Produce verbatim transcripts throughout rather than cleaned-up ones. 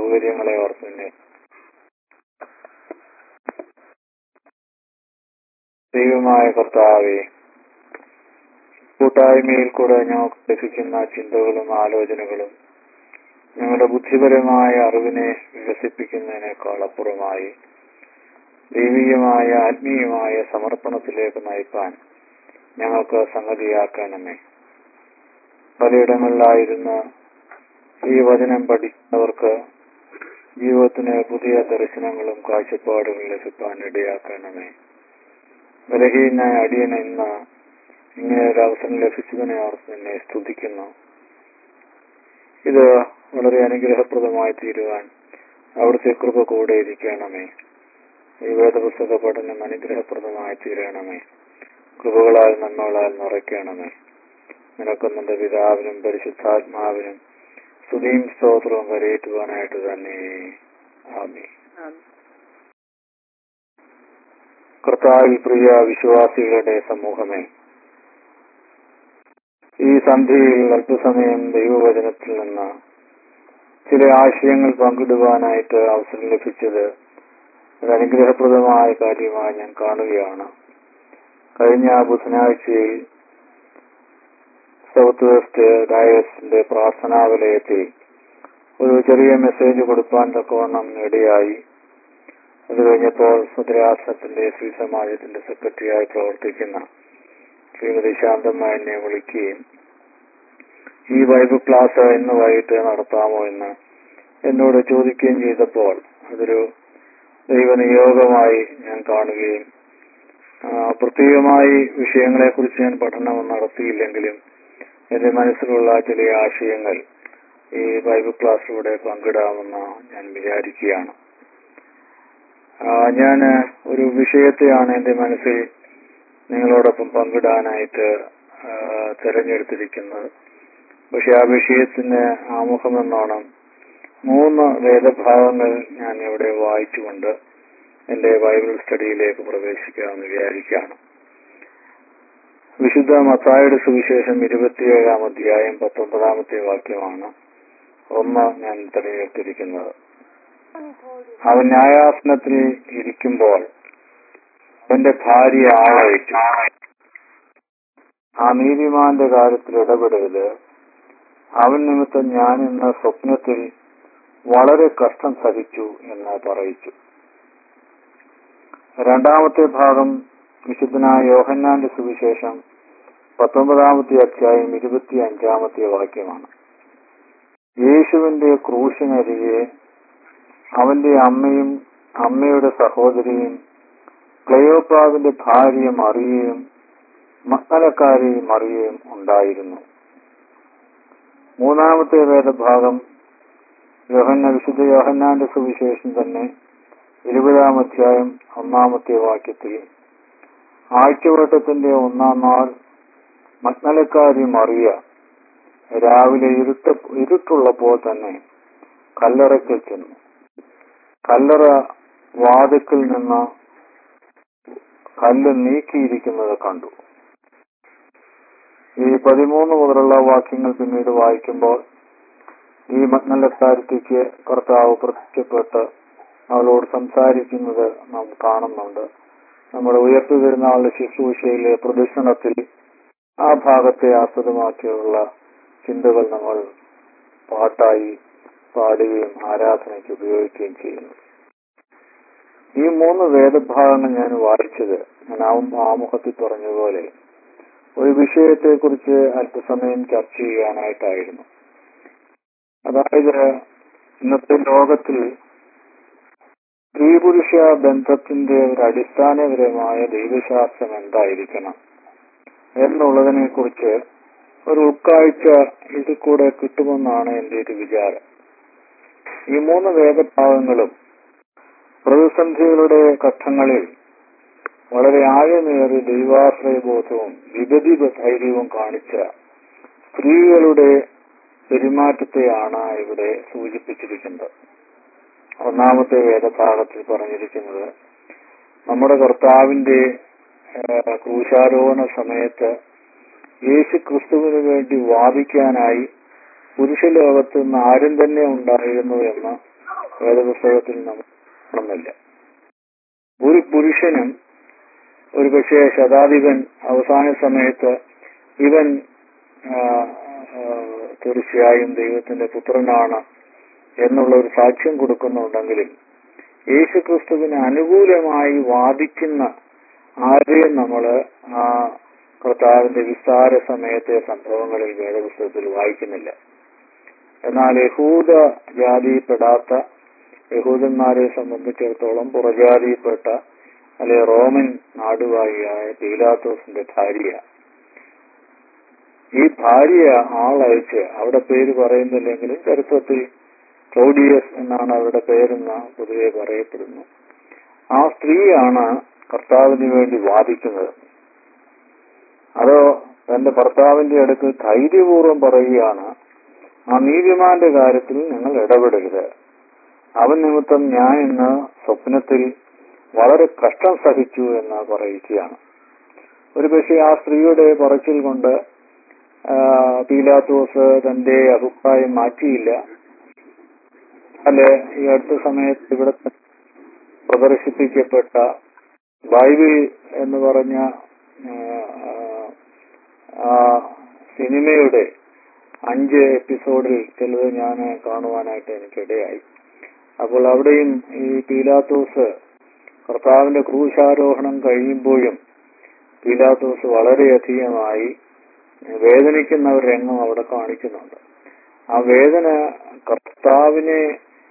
സൗകര്യങ്ങളെ ഓർത്തുന്നെ ദൈവമായ കർത്താവേ, കൂട്ടായ്മയിൽ കൂടെ ഞങ്ങൾക്ക് ലഭിക്കുന്ന ചിന്തകളും ആലോചനകളും ഞങ്ങളുടെ ബുദ്ധിപരമായ അറിവിനെ വികസിപ്പിക്കുന്നതിനേക്കാൾ അപ്പുറമായി ദൈവികമായ ആത്മീയമായ സമർപ്പണത്തിലേക്ക് നയിക്കാൻ ഞങ്ങൾക്ക് സംഗതിയാക്കണമേ. പലയിടങ്ങളിലായിരുന്ന ഈ വചനം പഠിക്കുന്നവർക്ക് ജീവിതത്തിന് പുതിയ ദർശനങ്ങളും കാഴ്ചപ്പാടുകളും ലഭിക്കാൻ ഇടയാക്കണമേ. ബലഹീനായ അടിയന് ഇന്ന് ഇങ്ങനെ ഒരു അവസരം ലഭിച്ചതിനെ ഓർത്ത് നിന്നെ സ്തുതിക്കുന്നു. ഇത് വളരെ അനുഗ്രഹപ്രദമായി തീരുവാൻ അവിടുത്തെ കൃപ കൂടെ ഇരിക്കണമേ. ഈ വേദപുസ്തക പഠനം അനുഗ്രഹപ്രദമായി തീരണമേ. കൃപകളാൽ നന്മകളാൽ നിറയ്ക്കണമേ. നിനക്കും നിന്റെ പിതാവിനും പരിശുദ്ധാത്മാവിനും സ്തുതിയും സ്തോത്രവും കരയേറ്റുവാനായിട്ട് തന്നെ. ആമേൻ. കർത്താവിൽ പ്രിയ വിശ്വാസികളുടെ സമൂഹമേ, ഈ സന്ധ്യയിൽ അല്പസമയം ദൈവവചനത്തിൽ നിന്ന് ചില ആശയങ്ങൾ പങ്കിടുവാനായിട്ട് അവസരം ലഭിച്ചത് ഒരു അനുഗ്രഹപ്രദമായ കാര്യമായി ഞാൻ കാണുകയാണ്. കഴിഞ്ഞ ബുധനാഴ്ചയിൽ സൗത്ത് വെസ്റ്റ് ഡയസിന്റെ പ്രാർത്ഥനാവലയത്തിൽ ഒരു ചെറിയ മെസ്സേജ് കൊടുക്കാൻ തക്കവണ്ണം ഇടയായി. അത് കഴിഞ്ഞപ്പോൾ ഭദ്രാസനത്തിന്റെ ശ്രീ സമാജത്തിന്റെ സെക്രട്ടറിയായി പ്രവർത്തിക്കുന്ന ശ്രീമതി ശാന്തമ്മ എന്നെ വിളിക്കുകയും ഈ ബൈബിൾ ക്ലാസ് ഇന്ന് വൈകിട്ട് നടത്താമോ എന്ന് എന്നോട് ചോദിക്കുകയും ചെയ്തപ്പോൾ അതൊരു ദൈവനിയോഗമായി ഞാൻ കാണുകയും പ്രത്യേകമായി വിഷയങ്ങളെക്കുറിച്ച് ഞാൻ പഠനം നടത്തിയില്ലെങ്കിലും എന്റെ മനസ്സിലുള്ള ചില ആശയങ്ങൾ ഈ ബൈബിൾ ക്ലാസ്സിലൂടെ പങ്കിടാമെന്ന് ഞാൻ വിചാരിക്കുകയാണ്. ഞാൻ ഒരു വിഷയത്തെയാണ് എന്റെ മനസ്സിൽ നിങ്ങളോടൊപ്പം പങ്കിടാനായിട്ട് തിരഞ്ഞെടുത്തിരിക്കുന്നത്. പക്ഷെ ആ വിഷയത്തിന് ആമുഖമെന്നോണം മൂന്ന് വേദഭാഗങ്ങൾ ഞാൻ ഇവിടെ വായിച്ചുകൊണ്ട് എന്റെ ബൈബിൾ സ്റ്റഡിയിലേക്ക് പ്രവേശിക്കാമെന്ന് വിചാരിക്കുകയാണ്. വിശുദ്ധ മത്തായിയുടെ സുവിശേഷം ഇരുപത്തിയേഴാം അധ്യായം പത്തൊമ്പതാമത്തെ വാക്യമാണ് ഒന്ന് ഞാൻ തിരഞ്ഞെടുത്തിരിക്കുന്നത്. അവൻ ന്യായാസനത്തിൽ ഇരിക്കുമ്പോൾ അവന്റെ ഭാര്യ ആളയച്ചു, ആ നീതിമാന്റെ കാര്യത്തിൽ ഇടപെടരുത്, അവൻ നിമിത്തം ഞാൻ ഇന്ന് സ്വപ്നത്തിൽ വളരെ കഷ്ടം സഹിച്ചു എന്ന് പറയിച്ചു. രണ്ടാമത്തെ ഭാഗം വിശുദ്ധനായ യോഹന്നാന്റെ സുവിശേഷം പത്തൊമ്പതാമത്തെ അധ്യായം ഇരുപത്തി അഞ്ചാമത്തെ വാക്യമാണ്. യേശുവിന്റെ ക്രൂശിനരികെ അവന്റെ അമ്മയും അമ്മയുടെ സഹോദരിയും ക്ലെയോപ്പാവിന്റെ ഭാര്യ മറിയയും മഗ്ദലക്കാരി മറിയയും ഉണ്ടായിരുന്നു. മൂന്നാമത്തെ വേദഭാഗം യോഹന്ന വിശുദ്ധ യോഹന്നാന്റെ സുവിശേഷം തന്നെ ഇരുപതാം അധ്യായം ഒന്നാമത്തെ വാക്യത്തിൽ ആഴ്ചവട്ടത്തിന്റെ ഒന്നാം നാൾ മഗ്ദലക്കാരി മറിയ രാവിലെ ഇരുട്ട ഇരുട്ടുള്ളപ്പോൾ തന്നെ കല്ലറയ്ക്കൽ ചെന്നു. കല്ലറ വാതിൽക്കൽ നിന്ന് കല്ല് നീക്കിയിരിക്കുന്നത് കണ്ടു. ഈ പതിമൂന്ന് മുതലുള്ള വാക്യങ്ങൾ പിന്നീട് വായിക്കുമ്പോൾ ഈ മഗ്ദലക്കാരിക്ക് കർത്താവ് പ്രത്യക്ഷപ്പെട്ട് അവളോട് സംസാരിക്കുന്നത് നാം കാണുന്നുണ്ട്. നമ്മുടെ ഉയർത്തി പെരുന്നാളിന്റെ ശുശ്രൂഷയിലെ പ്രദക്ഷിണത്തിൽ ആ ഭാഗത്തെ ആസ്പദമാക്കിയുള്ള ചിന്തകൾ നമ്മൾ പാട്ടായി പാടുകയും ആരാധനയ്ക്ക് ഉപയോഗിക്കുകയും ചെയ്യുന്നു. ഈ മൂന്ന് വേദഭാഗങ്ങൾ ഞാൻ വായിച്ചത് ഞാൻ ആമുഖത്തിൽ പറഞ്ഞതുപോലെ ഒരു വിഷയത്തെക്കുറിച്ച് അല്പസമയം ചർച്ച ചെയ്യാനായിട്ടായിരുന്നു. അതായത് ഇന്നത്തെ ലോകത്തിൽ സ്ത്രീ പുരുഷ ബന്ധത്തിന്റെ ഒരു അടിസ്ഥാനപരമായ ദൈവശാസ്ത്രം എന്തായിരിക്കണം എന്നുള്ളതിനെ കുറിച്ച് ഒരു ഉൾക്കാഴ്ച ഇതിൽ കൂടെ കിട്ടുമെന്നാണ് എന്റെ ഒരു വിചാരം. ഈ മൂന്ന് വേദഭാഗങ്ങളും പ്രതിസന്ധികളുടെ ഘട്ടങ്ങളിൽ വളരെ ആഴമേറിയ ദൈവാശ്രയബോധവും വിഗതിക ധൈര്യവും കാണിച്ച സ്ത്രീകളുടെ പെരുമാറ്റത്തെയാണ് ഇവിടെ സൂചിപ്പിച്ചിരിക്കുന്നത്. ഒന്നാമത്തെ വേദഭാഗത്തിൽ പറഞ്ഞിരിക്കുന്നത് നമ്മുടെ കർത്താവിന്റെ ക്രൂശാരോഹണ സമയത്ത് യേശു ക്രിസ്തുവിന് വേണ്ടി വാദിക്കാനായി പുരുഷലോകത്ത് നിന്ന് ആരും തന്നെ ഉണ്ടായിരുന്നു എന്ന് വേദപുസ്തകത്തിൽ നമ്മൾ കാണുന്നില്ല. ഒരു പുരുഷനും ഒരു പക്ഷേ ശതാധിപൻ അവസാന സമയത്ത് ഇവൻ തീർച്ചയായും ദൈവത്തിന്റെ പുത്രനാണ് എന്നുള്ള ഒരു സാക്ഷ്യം കൊടുക്കുന്നുണ്ടെങ്കിലും യേശുക്രിസ്തുവിന് അനുകൂലമായി വാദിക്കുന്ന ആരെയും നമ്മള് ആ കർത്താവിന്റെ വിസ്താര സമയത്തെ സംഭവങ്ങളിൽ വേദപുസ്തകത്തിൽ വായിക്കുന്നില്ല. എന്നാൽ യഹൂദ ജാതിയിൽപ്പെടാത്ത യഹൂദന്മാരെ സംബന്ധിച്ചിടത്തോളം പുറജാതിയിൽപ്പെട്ട അല്ലെ റോമൻ നാടുവാഴിയായ പീലാത്തോസിന്റെ ഭാര്യ, ഈ ഭാര്യ ആളയച്ച്, അവിടെ പേര് പറയുന്നില്ലെങ്കിലും ചരിത്രത്തിൽ ക്ലൗഡിയസ് എന്നാണ് അവരുടെ പേരെന്ന് പൊതുവെ പറയപ്പെടുന്നു. ആ സ്ത്രീയാണ് കർത്താവിന് വേണ്ടി വാദിക്കുന്നത്. അതോ തന്റെ ഭർത്താവിന്റെ അടുത്ത് ധൈര്യപൂർവ്വം പറയുകയാണ്, ആ നീതിമാന്റെ കാര്യത്തിൽ നിങ്ങൾ ഇടപെടരുത്, അവൻ നിമിത്തം ഞാൻ ഇന്ന് സ്വപ്നത്തിൽ വളരെ കഷ്ടം സഹിച്ചു എന്ന് പറയുകയാണ്. ഒരു പക്ഷേ ആ സ്ത്രീയുടെ പറച്ചിൽ കൊണ്ട് പീലാത്തോസ് തന്റെ അഭിപ്രായം മാറ്റിയില്ല. അല്ലെ, ഈ അടുത്ത സമയത്ത് ഇവിടെ പ്രദർശിപ്പിക്കപ്പെട്ട ബൈബിൾ എന്ന് പറഞ്ഞ ആ സിനിമയുടെ അഞ്ച് എപ്പിസോഡിൽ ചിലത് ഞാൻ കാണുവാനായിട്ട് എനിക്കിടയായി. അപ്പോൾ അവിടെയും ഈ പീലാത്തോസ് കർത്താവിന്റെ ക്രൂശാരോഹണം കഴിയുമ്പോഴും പീലാത്തോസ് വളരെയധികമായി വേദനിക്കുന്ന ഒരു രംഗം അവിടെ കാണിക്കുന്നുണ്ട്. ആ വേദന കർത്താവിനെ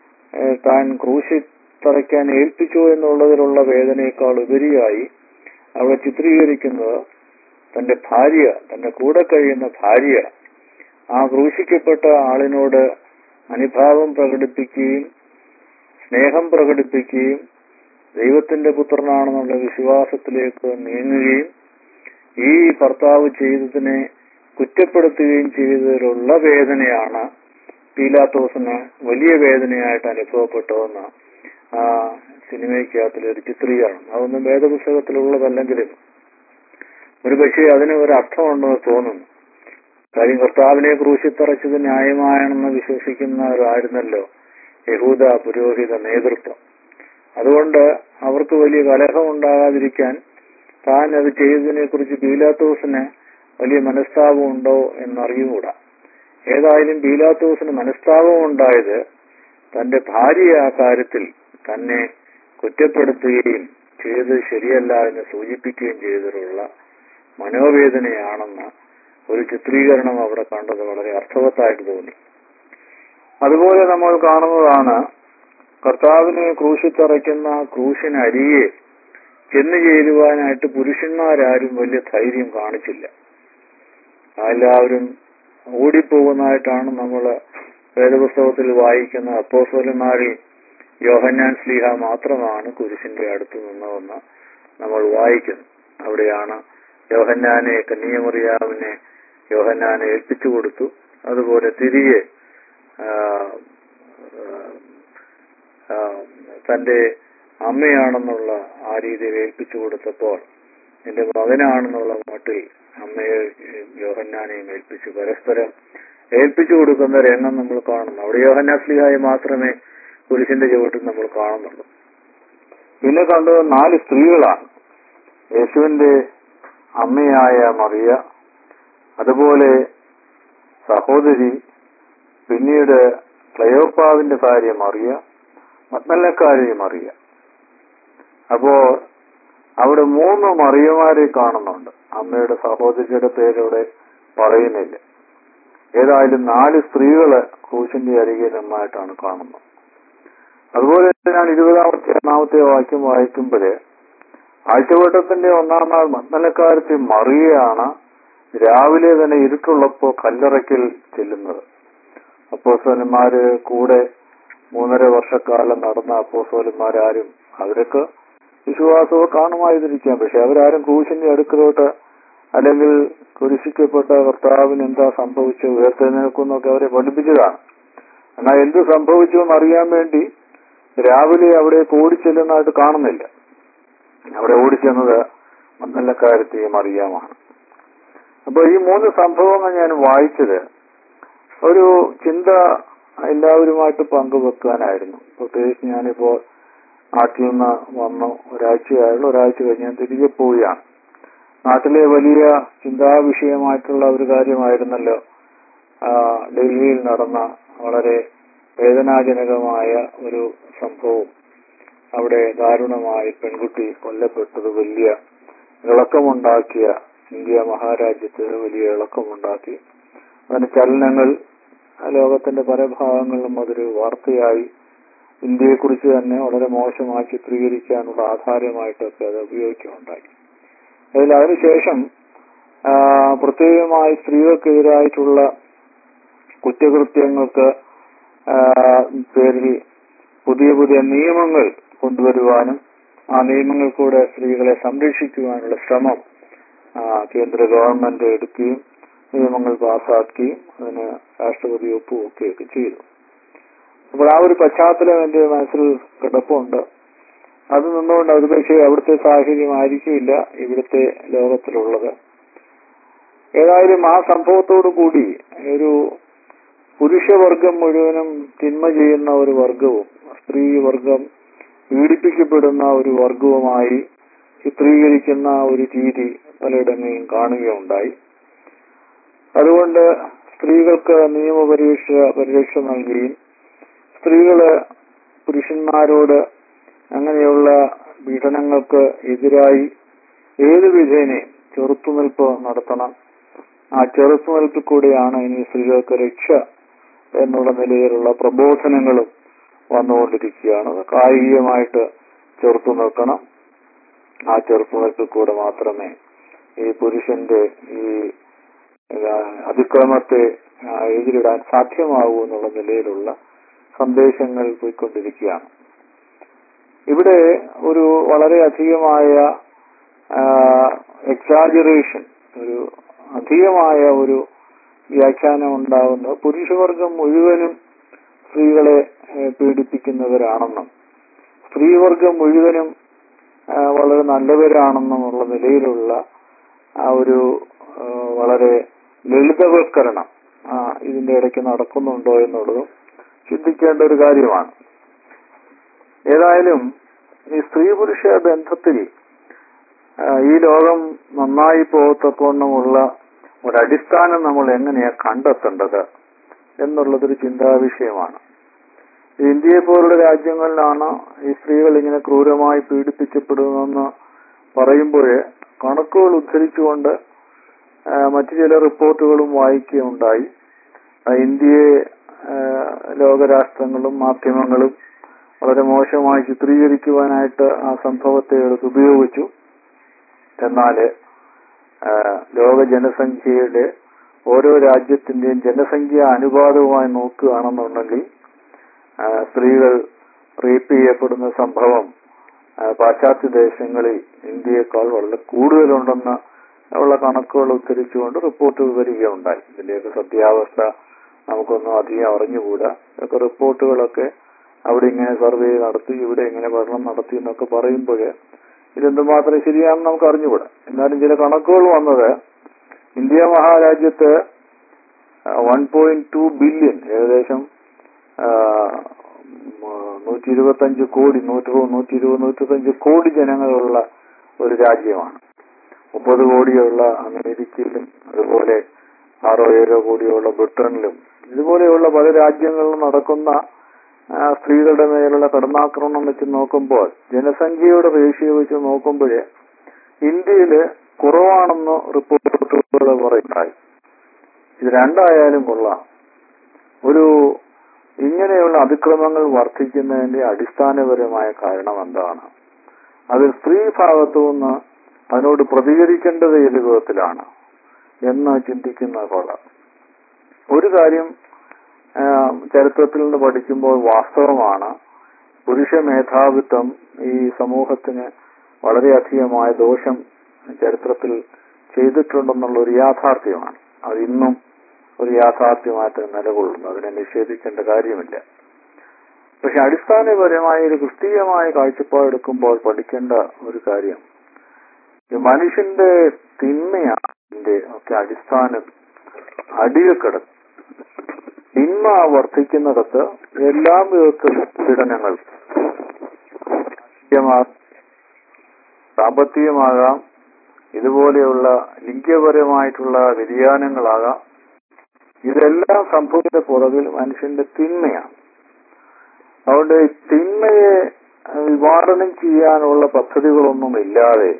താൻ ക്രൂശിൽ തറയ്ക്കാൻ ഏൽപ്പിച്ചു എന്നുള്ളതിലുള്ള വേദനയേക്കാൾ ഉപരിയായി അവിടെ ചിത്രീകരിക്കുന്നത് തന്റെ ഭാര്യ, തന്റെ കൂടെ കഴിയുന്ന ഭാര്യ ആ ക്രൂശിക്കപ്പെട്ട ആളിനോട് അനുഭാവം പ്രകടിപ്പിക്കുകയും സ്നേഹം പ്രകടിപ്പിക്കുകയും ദൈവത്തിന്റെ പുത്രനാണെന്നുള്ള വിശ്വാസത്തിലേക്ക് നീങ്ങുകയും ഈ ഭർത്താവ് ചെയ്തതിനെ കുറ്റപ്പെടുത്തുകയും ചെയ്തതിലുള്ള വേദനയാണ് പീലാത്തോസിന് വലിയ വേദനയായിട്ട് അനുഭവപ്പെട്ടതെന്ന് ആ സിനിമയ്ക്കകത്തിലൊരു ചിത്രീകരണം. അതൊന്നും വേദപുസ്തകത്തിലുള്ളതല്ലെങ്കിലും ഒരു പക്ഷേ അതിന് ഒരു അർത്ഥമുണ്ടെന്ന് തോന്നുന്നു. കാര്യം കർത്താവിനെ ക്രൂശിൽ തറച്ചത് ന്യായമാണെന്ന് വിശ്വസിക്കുന്നവരായിരുന്നല്ലോ യഹൂദ പുരോഹിത നേതൃത്വം. അതുകൊണ്ട് അവർക്ക് വലിയ കലഹം ഉണ്ടാകാതിരിക്കാൻ താൻ അത് ചെയ്തതിനെ കുറിച്ച് പീലാത്തോസിന് വലിയ മനസ്താപം ഉണ്ടോ എന്നറിയുകൂടാ. ഏതായാലും പീലാത്തോസിന് മനസ്താപം ഉണ്ടായത് തന്റെ ഭാര്യ ആ കാര്യത്തിൽ തന്നെ കുറ്റപ്പെടുത്തുകയും ചെയ്തത് ശരിയല്ല എന്ന് സൂചിപ്പിക്കുകയും ചെയ്തതിലുള്ള മനോവേദനയാണെന്ന് ഒരു ചിത്രീകരണം അവിടെ കണ്ടത് വളരെ അർത്ഥവത്തായിട്ട് തോന്നി. അതുപോലെ നമ്മൾ കാണുന്നതാണ് കർത്താവിനെ ക്രൂശിൽ തറയ്ക്കുന്ന ക്രൂശിനരികെ ചെന്നു ചേരുവാനായിട്ട് പുരുഷന്മാരാരും വലിയ ധൈര്യം കാണിച്ചില്ല. എല്ലാവരും ഓടിപ്പോകുന്നതായിട്ടാണ് നമ്മൾ വേദപുസ്തകത്തിൽ വായിക്കുന്ന. അപ്പോസ്തലന്മാരിൽ യോഹന്നാൻ ശ്ലീഹ മാത്രമാണ് കുരിശിന്റെ അടുത്ത് നിന്നതെന്ന് നമ്മൾ വായിക്കുന്നു. അവിടെയാണ് യോഹന്നാനെ, കന്യകമറിയാമിനെ യോഹന്നാനെ ഏൽപ്പിച്ചു കൊടുത്തു. അതുപോലെ തിരികെ തന്റെ അമ്മയാണെന്നുള്ള ആ രീതിയിൽ ഏൽപ്പിച്ചു കൊടുത്തപ്പോൾ എന്റെ മകനാണെന്നുള്ള മട്ടിൽ അമ്മയെ യോഹന്നാനെയും ഏൽപ്പിച്ചു പരസ്പരം ഏൽപ്പിച്ചു കൊടുക്കുന്ന രംഗം നമ്മൾ കാണുന്നു. അവിടെ യോഹന്നാൻ ശ്ലീഹായെ മാത്രമേ കുരിശിന്റെ ചുവട്ടിൽ നമ്മൾ കാണുന്നുള്ളൂ. പിന്നെ കണ്ടത് നാല് സ്ത്രീകളാണ്. യേശുവിന്റെ അമ്മയായ മറിയ, അതുപോലെ സഹോദരി, പിന്നീട് ക്ലയോപ്പാവിന്റെ ഭാര്യ മറിയ, മഗ്ദലക്കാരിയെ മറിയ. അപ്പോ അവിടെ മൂന്ന് മറിയമാരെ കാണുന്നുണ്ട്. അമ്മയുടെ സഹോദരിയുടെ പേരവിടെ പറയുന്നില്ല. ഏതായാലും നാല് സ്ത്രീകള് ക്രൂശിന്റെ അരികെ നന്നായിട്ടാണ് കാണുന്നത്. അതുപോലെ ഞാൻ ഇരുപതാമത്തെ ഒന്നാമത്തെ വാക്യം വായിക്കുമ്പോഴേ ആഴ്ചവട്ടത്തിന്റെ ഒന്നാം നാൾ മഗ്ദലക്കാരത്തി മറിയയാണ് രാവിലെ തന്നെ ഇരുട്ടുള്ളപ്പോ കല്ലറയ്ക്കൽ ചെല്ലുന്നത്. അപ്പോസ്തലന്മാര് കൂടെ മൂന്നര വർഷക്കാലം നടന്ന അപ്പോസ്തലന്മാരാരും അവരൊക്കെ വിശ്വാസവും കാണുമായിരിക്കാം. പക്ഷെ അവരാരും ക്രൂശിന്റെ അടുക്കലോട്ട് അല്ലെങ്കിൽ കുരിശിക്കപ്പെട്ട കർത്താവിന് എന്താ സംഭവിച്ചു, ഉയർത്തെഴുന്നേൽക്കുന്നൊക്കെ അവരെ പഠിപ്പിച്ചതാണ്. എന്നാൽ എന്ത് സംഭവിച്ചു എന്നറിയാൻ വേണ്ടി രാവിലെ അവിടെ ഓടിച്ചെല്ലുന്നതായിട്ട് കാണുന്നില്ല. അവിടെ ഓടിച്ചെന്നത് മഗ്ദലക്കാരത്തെയും മറിയാമാണ്. അപ്പൊ ഈ മൂന്ന് സംഭവങ്ങൾ ഞാൻ വായിച്ചത് ഒരു ചിന്ത എല്ലാവരുമായിട്ട് പങ്കുവെക്കാനായിരുന്നു. പ്രത്യേകിച്ച് ഞാനിപ്പോൾ നാട്ടിൽ നിന്ന് വന്നു ഒരാഴ്ചയായുള്ള ഒരാഴ്ച കഴിഞ്ഞ് ഞാൻ തിരികെ പോവുകയാണ്. നാട്ടിലെ വലിയ ചിന്താവിഷയമായിട്ടുള്ള ഒരു കാര്യമായിരുന്നല്ലോ ഡൽഹിയിൽ നടന്ന വളരെ വേദനാജനകമായ ഒരു സംഭവം. അവിടെ ദാരുണമായി പെൺകുട്ടി കൊല്ലപ്പെട്ടത് വലിയ ഇളക്കമുണ്ടാക്കിയ, ഇന്ത്യ മഹാരാജ്യത്ത് വലിയ ഇളക്കമുണ്ടാക്കി. അതിന് ചലനങ്ങൾ ലോകത്തിന്റെ പല ഭാഗങ്ങളിലും അതൊരു വാർത്തയായി ഇന്ത്യയെക്കുറിച്ച് തന്നെ വളരെ മോശമായി ചിത്രീകരിക്കാനുള്ള ആധാരമായിട്ടൊക്കെ അത് ഉപയോഗിക്കുകയുണ്ടായി. അതിൽ അതിനുശേഷം പ്രത്യേകമായി സ്ത്രീകൾക്കെതിരായിട്ടുള്ള കുറ്റകൃത്യങ്ങൾക്ക് പേരിൽ പുതിയ പുതിയ നിയമങ്ങൾ കൊണ്ടുവരുവാനും ആ നിയമങ്ങൾ കൂടെ സ്ത്രീകളെ സംരക്ഷിക്കുവാനുള്ള ശ്രമം കേന്ദ്ര ഗവൺമെന്റ് എടുക്കുകയും നിയമങ്ങൾ പാസാക്കുകയും അതിന് രാഷ്ട്രപതി ഒപ്പുവെക്കുകയൊക്കെ ചെയ്തു. അപ്പോൾ ആ ഒരു പശ്ചാത്തലം എന്റെ മനസ്സിൽ കിടപ്പുണ്ട്. അത് നിന്നുകൊണ്ട് അത് പക്ഷേ അവിടുത്തെ സാഹചര്യമായിരിക്കില്ല ഇവിടുത്തെ ലോകത്തിലുള്ളത്. ഏതായാലും ആ സംഭവത്തോടു കൂടി ഒരു പുരുഷവർഗം മുഴുവനും തിന്മ ചെയ്യുന്ന ഒരു വർഗവും സ്ത്രീ വർഗം പീഡിപ്പിക്കപ്പെടുന്ന ഒരു വർഗവുമായി ചിത്രീകരിക്കുന്ന ഒരു രീതി പലയിടങ്ങളിലും കാണുകയുണ്ടായി. അതുകൊണ്ട് സ്ത്രീകൾക്ക് നിയമപരിരക്ഷ പരിരക്ഷ നൽകുകയും സ്ത്രീകള് പുരുഷന്മാരോട് അങ്ങനെയുള്ള പീഡനങ്ങൾക്ക് എതിരായി ഏത് വിധേനയും ചെറുത്തുനിൽപ്പ് നടത്തണം. ആ ചെറുത്തുനിൽപ്പിൽ കൂടെയാണ് ഇനി സ്ത്രീകൾക്ക് രക്ഷ എന്നുള്ള നിലയിലുള്ള പ്രബോധനങ്ങളും വന്നുകൊണ്ടിരിക്കുകയാണ്. കായികമായിട്ട് ചെറുത്തു നിൽക്കണം. ആ ചെറുത്തുനിൽപ്പിൽ കൂടെ മാത്രമേ ഈ പുരുഷന്റെ ഈ അതിക്രമത്തെ എതിരിടാൻ സാധ്യമാകൂ എന്നുള്ള നിലയിലുള്ള സന്ദേശങ്ങൾ പോയിക്കൊണ്ടിരിക്കുകയാണ്. ഇവിടെ ഒരു വളരെ അധികമായ എക്സാജറേഷൻ, ഒരു അധികമായ ഒരു വ്യാഖ്യാനം ഉണ്ടാകുന്ന പുരുഷവർഗം മുഴുവനും സ്ത്രീകളെ പീഡിപ്പിക്കുന്നവരാണെന്നും സ്ത്രീവർഗം മുഴുവനും വളരെ നല്ലവരാണെന്നുമുള്ള നിലയിലുള്ള ആ ഒരു വളരെ ലളിതവൽക്കരണം ഇതിന്റെ ഇടയ്ക്ക് നടക്കുന്നുണ്ടോ എന്നുള്ളതും ചിന്തിക്കേണ്ട ഒരു കാര്യമാണ്. ഏതായാലും ഈ സ്ത്രീ പുരുഷ ബന്ധത്തിൽ ഈ ലോകം നന്നായി പോകത്തക്കവണ്ണമുള്ള ഒരടിസ്ഥാനം നമ്മൾ എങ്ങനെയാ കണ്ടെത്തേണ്ടത് എന്നുള്ളതൊരു ചിന്താവിഷയമാണ്. ഇന്ത്യയെ പോലുള്ള രാജ്യങ്ങളിലാണ് ഈ സ്ത്രീകൾ ഇങ്ങനെ ക്രൂരമായി പീഡിപ്പിക്കപ്പെടുന്നതെന്ന് പറയുമ്പോൾ കണക്കുകൾ ഉദ്ധരിച്ചുകൊണ്ട് മറ്റു ചില റിപ്പോർട്ടുകളും വായിക്കുകയുണ്ടായി. ഇന്ത്യയെ ലോകരാഷ്ട്രങ്ങളും മാധ്യമങ്ങളും വളരെ മോശമായി ചിത്രീകരിക്കുവാനായിട്ട് ആ സംഭവത്തെ എടുത്ത് ഉപയോഗിച്ചു. എന്നാല് ലോക ജനസംഖ്യയുടെ ഓരോ രാജ്യത്തിന്റെയും ജനസംഖ്യ അനുപാതവുമായി നോക്കുകയാണെന്നുണ്ടെങ്കിൽ സ്ത്രീകൾ റേപ്പ് ചെയ്യപ്പെടുന്ന സംഭവം പാശ്ചാത്യ ദേശങ്ങളിൽ ഇന്ത്യയേക്കാൾ വളരെ കൂടുതലുണ്ടെന്ന് ഉള്ള കണക്കുകൾ ഉദ്ധരിച്ചുകൊണ്ട് റിപ്പോർട്ടുകൾ വരികയുണ്ടായി. ഇതിന്റെയൊക്കെ സത്യാവസ്ഥ നമുക്കൊന്നും അധികം അറിഞ്ഞുകൂടാ. ഇതൊക്കെ റിപ്പോർട്ടുകളൊക്കെ അവിടെ ഇങ്ങനെ സർവേ നടത്തി, ഇവിടെ ഇങ്ങനെ പഠനം നടത്തി എന്നൊക്കെ പറയുമ്പോൾ ഇതെന്തുമാത്രം ശരിയാണെന്ന് നമുക്ക് അറിഞ്ഞുകൂടാ. എന്നാലും ചില കണക്കുകൾ വന്നത് ഇന്ത്യ മഹാരാജ്യത്ത് വൺ പോയിന്റ് ടു ബില്യൺ ഏകദേശം നൂറ്റി ഇരുപത്തി അഞ്ച് കോടി നൂറ്റി നൂറ്റി ഇരുപത് നൂറ്റഞ്ച് കോടി ജനങ്ങളുള്ള ഒരു രാജ്യമാണ്. മുപ്പത് കോടിയുള്ള അമേരിക്കയിലും അതുപോലെ ആറോ ഏഴോ കോടിയുള്ള ബ്രിട്ടനിലും ഇതുപോലെയുള്ള പല രാജ്യങ്ങളിലും നടക്കുന്ന സ്ത്രീകളുടെ മേലുള്ള കടന്നാക്രമണം വെച്ച് നോക്കുമ്പോൾ ജനസംഖ്യയുടെ റേഷ്യോ വെച്ച് നോക്കുമ്പോൾ ഇന്ത്യയില് കുറവാണെന്ന് റിപ്പോർട്ടുകൾ പറയുണ്ടായി. ഇത് രണ്ടായാലും കൊള്ളാം. ഒരു ഇങ്ങനെയുള്ള അതിക്രമങ്ങൾ വർദ്ധിക്കുന്നതിന്റെ അടിസ്ഥാനപരമായ കാരണം എന്താണ്? അത് സ്ത്രീ ഭാഗത്തു നിന്ന് അതിനോട് പ്രതികരിക്കേണ്ടത് ഏത് വിധത്തിലാണ് എന്ന് ചിന്തിക്കുന്ന കൊള്ളാം. ഒരു കാര്യം ചരിത്രത്തിൽ നിന്ന് പഠിക്കുമ്പോൾ വാസ്തവമാണ്, പുരുഷ മേധാവിത്വം ഈ സമൂഹത്തിന് വളരെയധികമായ ദോഷം ചരിത്രത്തിൽ ചെയ്തിട്ടുണ്ടെന്നുള്ള ഒരു യാഥാർത്ഥ്യമാണ്. അത് ഇന്നും ഒരു യാഥാർത്ഥ്യമായിട്ട് നിലകൊള്ളുന്നു. അതിനെ നിഷേധിക്കേണ്ട കാര്യമില്ല. പക്ഷെ അടിസ്ഥാനപരമായ ഒരു ക്രിസ്തീയമായ കാഴ്ചപ്പാടെടുക്കുമ്പോൾ പഠിക്കേണ്ട ഒരു കാര്യം, മനുഷ്യന്റെ തിന്മയാണ് ഇതിന്റെ ഒക്കെ അടിസ്ഥാനം അടിയിൽ കിടക്കും. തിന്മ വർദ്ധിക്കുന്നിടത്ത് എല്ലാ വിധത്തിലും പീഡനങ്ങൾ സാമ്പത്തികമാകാം, ഇതുപോലെയുള്ള ലിംഗപരമായിട്ടുള്ള വ്യതിയാനങ്ങളാകാം. ഇതെല്ലാം സംഭവിച്ച പുറകിൽ മനുഷ്യന്റെ തിന്മയാണ്. അതുകൊണ്ട് തിന്മയെ നിവാരണം ചെയ്യാനുള്ള പദ്ധതികളൊന്നും ഇല്ലാതെ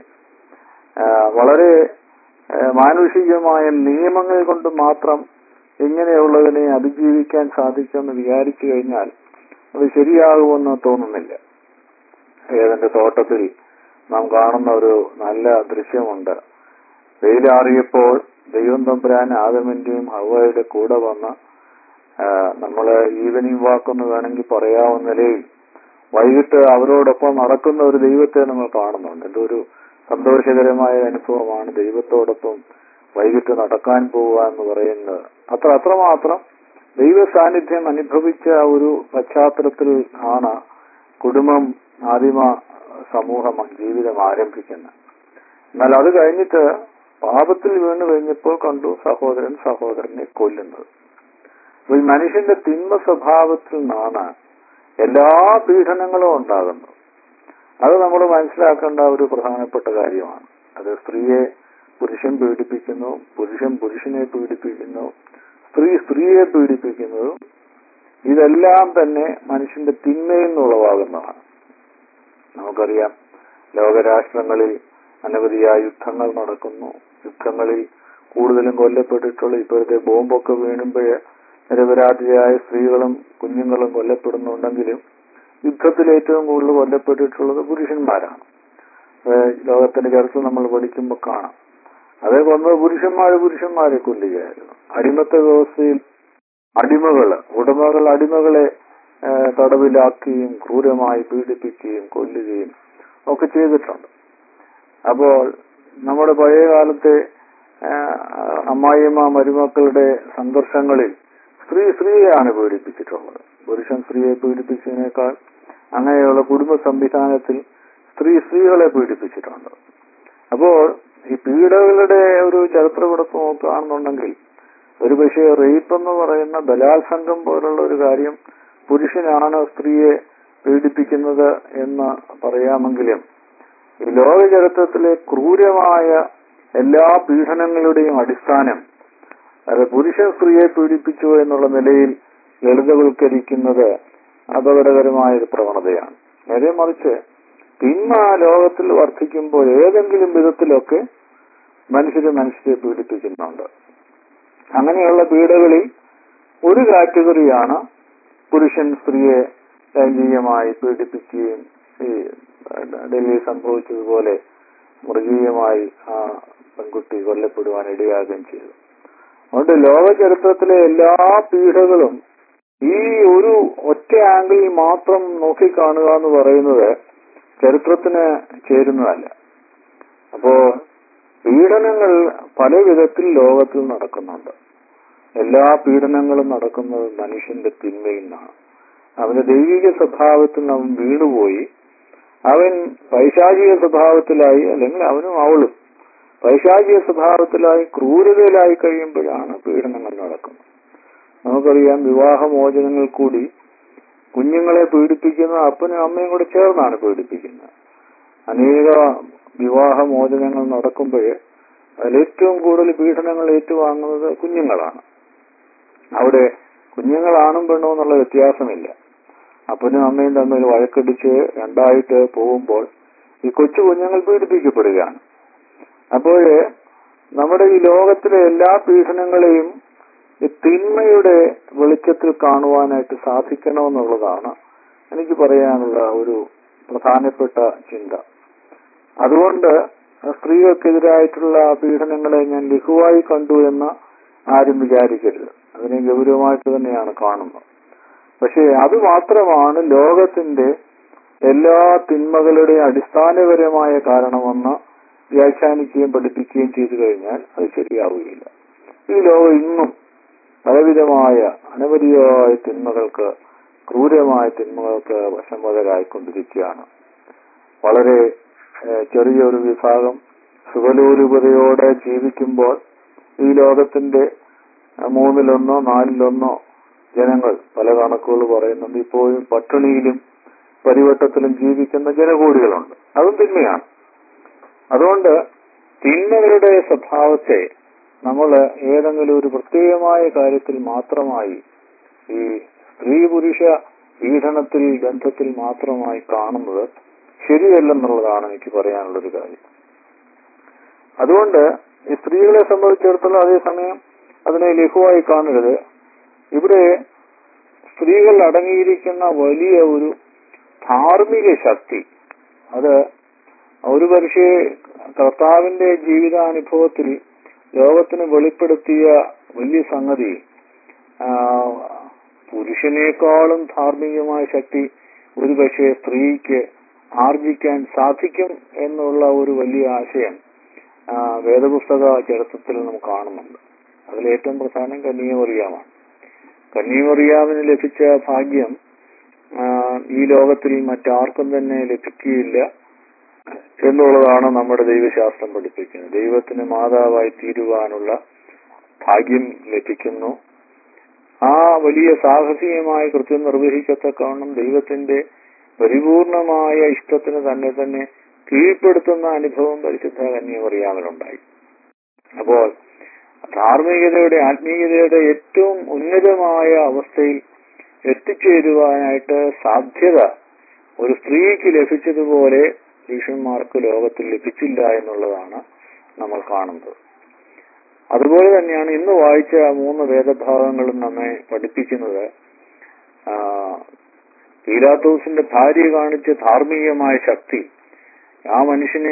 വളരെ മാനുഷികമായ നിയമങ്ങൾ കൊണ്ട് മാത്രം ഇങ്ങനെയുള്ളതിനെ അതിജീവിക്കാൻ സാധിക്കുമെന്ന് വിചാരിച്ചു കഴിഞ്ഞാൽ അത് ശരിയാകുമെന്ന് തോന്നുന്നില്ല. ഏതെന്റെ തോട്ടത്തിൽ നാം കാണുന്ന ഒരു നല്ല ദൃശ്യമുണ്ട്. വെയിലാറിയപ്പോൾ ദൈവം തമ്പുരാൻ ആദമിന്റെയും ഹവ്വയുടെ കൂടെ വന്ന് നമ്മള് ഈവനിങ് വാക്കെന്ന് വേണമെങ്കിൽ പറയാവുന്ന നിലയിൽ വൈകിട്ട് അവരോടൊപ്പം നടക്കുന്ന ഒരു ദൈവത്തെ നമ്മൾ കാണുന്നുണ്ട്. എന്തൊരു സന്തോഷകരമായ അനുഭവമാണ് ദൈവത്തോടൊപ്പം വൈകിട്ട് നടക്കാൻ പോവുക എന്ന് പറയുന്നത്. അത്ര അത്രമാത്രം ദൈവ സാന്നിധ്യം അനുഭവിച്ച ഒരു പശ്ചാത്തലത്തിൽ ആണ് കുടുംബം ആദിമ സമൂഹം ജീവിതം ആരംഭിക്കുന്നത്. എന്നാൽ അത് കഴിഞ്ഞിട്ട് പാപത്തിൽ വീണ് കഴിഞ്ഞപ്പോൾ കണ്ടു സഹോദരൻ സഹോദരനെ കൊല്ലുന്നത്. അപ്പൊ ഈ മനുഷ്യന്റെ തിന്മ സ്വഭാവത്തിൽ നിന്നാണ് എല്ലാ പീഡനങ്ങളും ഉണ്ടാകുന്നത്. അത് നമ്മൾ മനസ്സിലാക്കേണ്ട ഒരു പ്രധാനപ്പെട്ട കാര്യമാണ്. അത് സ്ത്രീയെ പുരുഷൻ പീഡിപ്പിക്കുന്നു, പുരുഷൻ പുരുഷനെ പീഡിപ്പിക്കുന്നു, സ്ത്രീ സ്ത്രീയെ പീഡിപ്പിക്കുന്നതും ഇതെല്ലാം തന്നെ മനുഷ്യന്റെ തിന്മയിൽ നിന്നുളവാകുന്നതാണ്. നമുക്കറിയാം, ലോകരാഷ്ട്രങ്ങളിൽ അനവധിയായ യുദ്ധങ്ങൾ നടക്കുന്നു. യുദ്ധങ്ങളിൽ കൂടുതലും കൊല്ലപ്പെട്ടിട്ടുള്ള ഇപ്പോഴത്തെ ബോംബൊക്കെ വീണുമ്പോഴേ നിരപരാധിയായ സ്ത്രീകളും കുഞ്ഞുങ്ങളും കൊല്ലപ്പെടുന്നുണ്ടെങ്കിലും യുദ്ധത്തിൽ ഏറ്റവും കൂടുതൽ കൊല്ലപ്പെട്ടിട്ടുള്ളത് പുരുഷന്മാരാണ്. ലോകത്തിന്റെ ചരിത്രം നമ്മൾ പഠിക്കുമ്പോൾ കാണാം. അതേ കൊന്നത് പുരുഷന്മാര് പുരുഷന്മാരെ കൊല്ലുകയായിരുന്നു. അടിമത്ത വ്യവസ്ഥയിൽ അടിമകള് ഉടമകൾ അടിമകളെ തടവിലാക്കുകയും ക്രൂരമായി പീഡിപ്പിക്കുകയും കൊല്ലുകയും ഒക്കെ ചെയ്തിട്ടുണ്ട്. അപ്പോൾ നമ്മുടെ പഴയ കാലത്തെ അമ്മായിയമ്മ മരുമക്കളുടെ സംഘർഷങ്ങളിൽ സ്ത്രീ സ്ത്രീയെയാണ് പീഡിപ്പിച്ചിട്ടുള്ളത്. പുരുഷൻ സ്ത്രീയെ പീഡിപ്പിച്ചതിനേക്കാൾ അങ്ങനെയുള്ള കുടുംബ സംവിധാനത്തിൽ സ്ത്രീ സ്ത്രീകളെ പീഡിപ്പിച്ചിട്ടുണ്ട്. അപ്പോൾ ഈ പീഡകളുടെ ഒരു ചരിത്രമെടുത്ത് നോക്കുകയാണെന്നുണ്ടെങ്കിൽ ഒരു പക്ഷേ റേപ്പ് എന്ന് പറയുന്ന ബലാത്സംഗം പോലുള്ള ഒരു കാര്യം പുരുഷനാണ് സ്ത്രീയെ പീഡിപ്പിക്കുന്നത് എന്ന് പറയാമെങ്കിലും ഈ ലോക ചരിത്രത്തിലെ ക്രൂരമായ എല്ലാ പീഡനങ്ങളുടെയും അടിസ്ഥാനം അത് പുരുഷൻ സ്ത്രീയെ പീഡിപ്പിച്ചു എന്നുള്ള നിലയിൽ ലളിതവൽക്കരിക്കുന്നത് അപകടകരമായ ഒരു പ്രവണതയാണ്. നേരെ മറിച്ച് തിന്മ ലോകത്തിൽ വർദ്ധിക്കുമ്പോൾ ഏതെങ്കിലും വിധത്തിലൊക്കെ മനുഷ്യര് മനുഷ്യരെ പീഡിപ്പിക്കുന്നുണ്ട്. അങ്ങനെയുള്ള പീഡകളിൽ ഒരു കാറ്റഗറിയാണ് പുരുഷൻ സ്ത്രീയെ ലൈംഗികമായി പീഡിപ്പിക്കുകയും ഈ ഡൽഹിയിൽ സംഭവിച്ചതുപോലെ മൃഗീയമായി ആ പെൺകുട്ടി കൊല്ലപ്പെടുവാൻ ഇടയാകുകയും ചെയ്തു. അതുകൊണ്ട് ലോക ചരിത്രത്തിലെ എല്ലാ പീഡകളും ഈ ഒരു ഒറ്റ ആംഗിളിൽ മാത്രം നോക്കിക്കാണുക എന്ന് പറയുന്നത് ചരിത്രത്തിന് ചേരുന്നതല്ല. അപ്പോ പീഡനങ്ങൾ പല വിധത്തിൽ ലോകത്തിൽ നടക്കുന്നുണ്ട്. എല്ലാ പീഡനങ്ങളും നടക്കുന്നത് മനുഷ്യന്റെ തിന്മയിൽ നിന്നാണ്. അവന്റെ ദൈവിക സ്വഭാവത്തിൽ അവൻ വീണുപോയി, അവൻ പൈശാചിക സ്വഭാവത്തിലായി, അല്ലെങ്കിൽ അവനും അവളും പൈശാചിക സ്വഭാവത്തിലായി ക്രൂരതയിലായി കഴിയുമ്പോഴാണ് പീഡനങ്ങൾ നടക്കുന്നത്. നമുക്കറിയാം, വിവാഹമോചനങ്ങൾ കൂടി കുഞ്ഞുങ്ങളെ പീഡിപ്പിക്കുന്ന അപ്പനും അമ്മയും കൂടെ ചേർന്നാണ് പീഡിപ്പിക്കുന്നത്. അനേക വിവാഹമോചനങ്ങൾ നടക്കുമ്പോൾ അതിലേറ്റവും കൂടുതൽ പീഡനങ്ങൾ ഏറ്റുവാങ്ങുന്നത് കുഞ്ഞുങ്ങളാണ്. അവിടെ കുഞ്ഞുങ്ങളാണും പെണ്ണോ എന്നുള്ള വ്യത്യാസമില്ല. അപ്പനും അമ്മയും തമ്മിൽ വഴക്കടിച്ച് രണ്ടായിട്ട് പോകുമ്പോൾ ഈ കൊച്ചു കുഞ്ഞുങ്ങൾ പീഡിപ്പിക്കപ്പെടുകയാണ്. അപ്പോൾ നമ്മുടെ ഈ ലോകത്തിലെ എല്ലാ പീഡനങ്ങളെയും ഈ തിന്മയുടെ വെളിച്ചത്തിൽ കാണുവാനായിട്ട് സാധിക്കണമെന്നുള്ളതാണ് എനിക്ക് പറയാനുള്ള ഒരു പ്രധാനപ്പെട്ട ചിന്ത. അതുകൊണ്ട് സ്ത്രീകൾക്കെതിരായിട്ടുള്ള പീഡനങ്ങളെ ഞാൻ ലഘുവായി കണ്ടു എന്ന് ആരും വിചാരിക്കരുത്. അതിനെ ഗൗരവമായിട്ട് തന്നെയാണ് കാണുന്നത്. പക്ഷേ അത് മാത്രമാണ് ലോകത്തിന്റെ എല്ലാ തിന്മകളുടെയും അടിസ്ഥാനപരമായ കാരണമെന്ന് വ്യാഖ്യാനിക്കുകയും പഠിപ്പിക്കുകയും ചെയ്തു കഴിഞ്ഞാൽ അത് ശരിയാവുകയില്ല. ഈ ലോകം ഇന്നും പലവിധമായ അനവധിയായ തിന്മകൾക്ക്, ക്രൂരമായ തിന്മകൾക്ക് വശംവദരായിക്കൊണ്ടിരിക്കുകയാണ്. വളരെ ചെറിയൊരു വിഭാഗം സുഖലോലുപതയോടെ ജീവിക്കുമ്പോൾ ഈ ലോകത്തിന്റെ മൂന്നിലൊന്നോ നാലിലൊന്നോ ജനങ്ങൾ, പല കണക്കുകൾ പറയുന്നുണ്ട്, ഇപ്പോഴും പട്ടിണിയിലും പരിവട്ടത്തിലും ജീവിക്കുന്ന ജനകൂടികളുണ്ട്. അതും തിന്മയാണ്. അതുകൊണ്ട് തിന്മകളുടെ സ്വഭാവത്തെ നമ്മൾ ഏതെങ്കിലും ഒരു പ്രത്യേകമായ കാര്യത്തിൽ മാത്രമായി, ഈ സ്ത്രീ പുരുഷ പീഡനത്തിൽ ബന്ധത്തിൽ മാത്രമായി കാണുന്നത് ശരിയല്ലെന്നുള്ളതാണ് എനിക്ക് പറയാനുള്ളൊരു കാര്യം. അതുകൊണ്ട് ഈ സ്ത്രീകളെ സംബന്ധിച്ചിടത്തോളം അതേസമയം അതിനെ ലഘുവായി കാണരുത്. ഇവിടെ സ്ത്രീകൾ അടങ്ങിയിരിക്കുന്ന വലിയ ഒരു ധാർമ്മിക ശക്തി, അത് ഒരു പക്ഷേ കർത്താവിന്റെ ജീവിതാനുഭവത്തിൽ ലോകത്തിന് വെളിപ്പെടുത്തിയ വലിയ സംഗതി, പുരുഷനേക്കാളും ധാർമ്മികമായ ശക്തി ഒരു പക്ഷേ സ്ത്രീക്ക് ആർജിക്കാൻ സാധിക്കും എന്നുള്ള ഒരു വലിയ ആശയം വേദപുസ്തക ചരിത്രത്തിൽ നമുക്ക് കാണുന്നുണ്ട്. അതിലേറ്റവും പ്രധാനം കന്യാമറിയാമാണ്. കന്യാമറിയാമിന് ലഭിച്ച ഭാഗ്യം ഈ ലോകത്തിൽ മറ്റാർക്കും തന്നെ ലഭിക്കുകയില്ല എന്നുള്ളതാണ് നമ്മുടെ ദൈവശാസ്ത്രം പഠിപ്പിക്കുന്നത്. ദൈവത്തിന് മാതാവായി തീരുവാനുള്ള ഭാഗ്യം ലഭിക്കുന്നു. ആ വലിയ സാഹസികമായ കൃത്യം നിർവഹിക്കത്തക്കവണ്ണം ദൈവത്തിന്റെ പരിപൂർണമായ ഇഷ്ടത്തിന് തന്നെ തന്നെ കീഴ്പ്പെടുത്തുന്ന അനുഭവം പരിശുദ്ധ കന്യാമറിയാമിനുണ്ടായി. അപ്പോൾ ധാർമ്മികതയുടെ ആത്മീയതയുടെ ഏറ്റവും ഉന്നതമായ അവസ്ഥയിൽ എത്തിച്ചേരുവാനായിട്ട് സാധ്യത ഒരു സ്ത്രീക്ക് ലഭിച്ചതുപോലെ പുരുഷന്മാർക്ക് ലോകത്തിൽ ലഭിച്ചില്ല എന്നുള്ളതാണ് നമ്മൾ കാണുന്നത്. അതുപോലെ തന്നെയാണ് ഇന്ന് വായിച്ച മൂന്ന് വേദഭാഗങ്ങളും നമ്മെ പഠിപ്പിക്കുന്നത്. പീലാത്തോസിന്റെ ഭാര്യ കാണിച്ച ധാർമ്മികമായ ശക്തി ആ മനുഷ്യനെ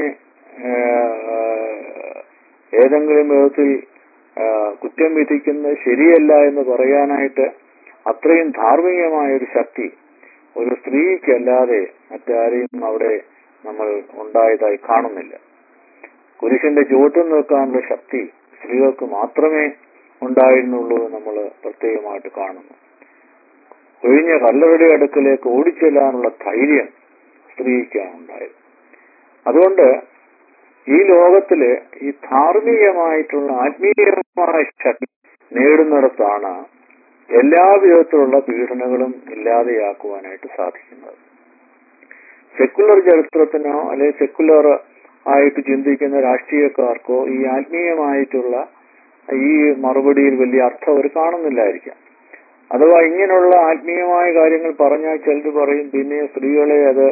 ഏതെങ്കിലും വിധത്തിൽ കുറ്റം വിധിക്കുന്നത് ശരിയല്ല എന്ന് പറയാനായിട്ട് അത്രയും ധാർമ്മികമായ ഒരു ശക്തി ഒരു സ്ത്രീക്കല്ലാതെ മറ്റാരെയും അവിടെ നമ്മൾ ഉണ്ടായതായി കാണുന്നില്ല. പുരുഷന്റെ ചുവട്ടിൽ നിൽക്കാനുള്ള ശക്തി സ്ത്രീകൾക്ക് മാത്രമേ ഉണ്ടായിരുന്നുള്ളൂ നമ്മൾ പ്രത്യേകമായിട്ട് കാണുന്നു. ഒഴിഞ്ഞ കല്ലറുടെ അടുക്കലേക്ക് ഓടിച്ചെല്ലാനുള്ള ധൈര്യം സ്ത്രീക്കാണ് ഉണ്ടായത്. അതുകൊണ്ട് ഈ ലോകത്തില് ഈ ധാർമ്മികമായിട്ടുള്ള ആത്മീയമായ ശക്തി നേടുന്നിടത്താണ് എല്ലാ വിധത്തിലുള്ള പീഡനങ്ങളും ഇല്ലാതെയാക്കുവാനായിട്ട് സാധിക്കുന്നത്. സെക്കുലർ ചരിത്രത്തിനോ അല്ലെ സെക്കുലർ ആയിട്ട് ചിന്തിക്കുന്ന രാഷ്ട്രീയക്കാർക്കോ ഈ ആത്മീയമായിട്ടുള്ള ഈ മറുപടിയിൽ വലിയ അർത്ഥം അവർ കാണുന്നില്ലായിരിക്കാം. അഥവാ ഇങ്ങനെയുള്ള ആത്മീയമായ കാര്യങ്ങൾ പറഞ്ഞാൽ ചിലർ പറയും പിന്നെ സ്ത്രീകളെ അത്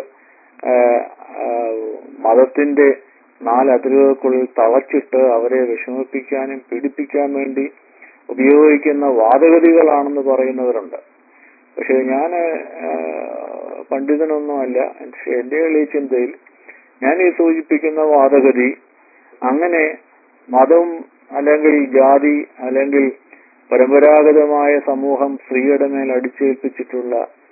മതത്തിന്റെ നാലതിരുകൾക്കുള്ളിൽ തളച്ചിട്ട് അവരെ വിഷമിപ്പിക്കാനും പീഡിപ്പിക്കാൻ വേണ്ടി ഉപയോഗിക്കുന്ന വാദഗതികളാണെന്ന് പറയുന്നവരുണ്ട്. പക്ഷെ ഞാൻ പണ്ഡിതനൊന്നുമല്ല. പക്ഷെ എന്റെ എളിയ ചിന്തയിൽ ഞാൻ ഈ സൂചിപ്പിക്കുന്ന വാദഗതി അങ്ങനെ മതം അല്ലെങ്കിൽ ജാതി അല്ലെങ്കിൽ പരമ്പരാഗതമായ സമൂഹം സ്ത്രീയുടെ മേൽ അടിച്ചേൽപ്പിച്ചിട്ടുള്ള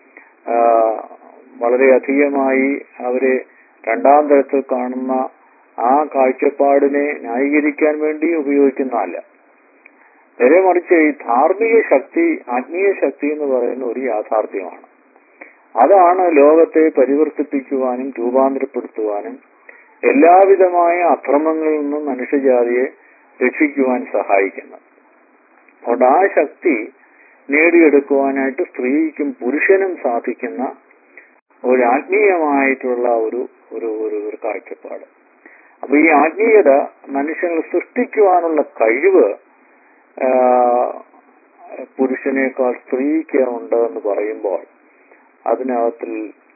വളരെയധികമായി അവരെ രണ്ടാം തരത്തിൽ കാണുന്ന ആ കാഴ്ചപ്പാടിനെ ന്യായീകരിക്കാൻ വേണ്ടി ഉപയോഗിക്കുന്നതല്ല. നേരെ മറിച്ച് ഈ ധാർമ്മിക ശക്തി, ആത്മീയ ശക്തി എന്ന് പറയുന്ന ഒരു യാഥാർത്ഥ്യമാണ്. അതാണ് ലോകത്തെ പരിവർത്തിപ്പിക്കുവാനും രൂപാന്തരപ്പെടുത്തുവാനും എല്ലാവിധമായ അക്രമങ്ങളിൽ നിന്നും മനുഷ്യജാതിയെ രക്ഷിക്കുവാൻ സഹായിക്കുന്നത്. അതുകൊണ്ട് ആ ശക്തി നേടിയെടുക്കുവാനായിട്ട് സ്ത്രീക്കും പുരുഷനും സാധിക്കുന്ന ഒരു ആത്മീയമായിട്ടുള്ള ഒരു ഒരു ഒരു കാഴ്ചപ്പാട്. അപ്പൊ ഈ ആത്മീയത മനുഷ്യനെ സൃഷ്ടിക്കുവാനുള്ള കഴിവ് പുരുഷനേക്കാൾ സ്ത്രീക്ക് ഉണ്ട് എന്ന് പറയുമ്പോൾ അതിനകത്തിൽ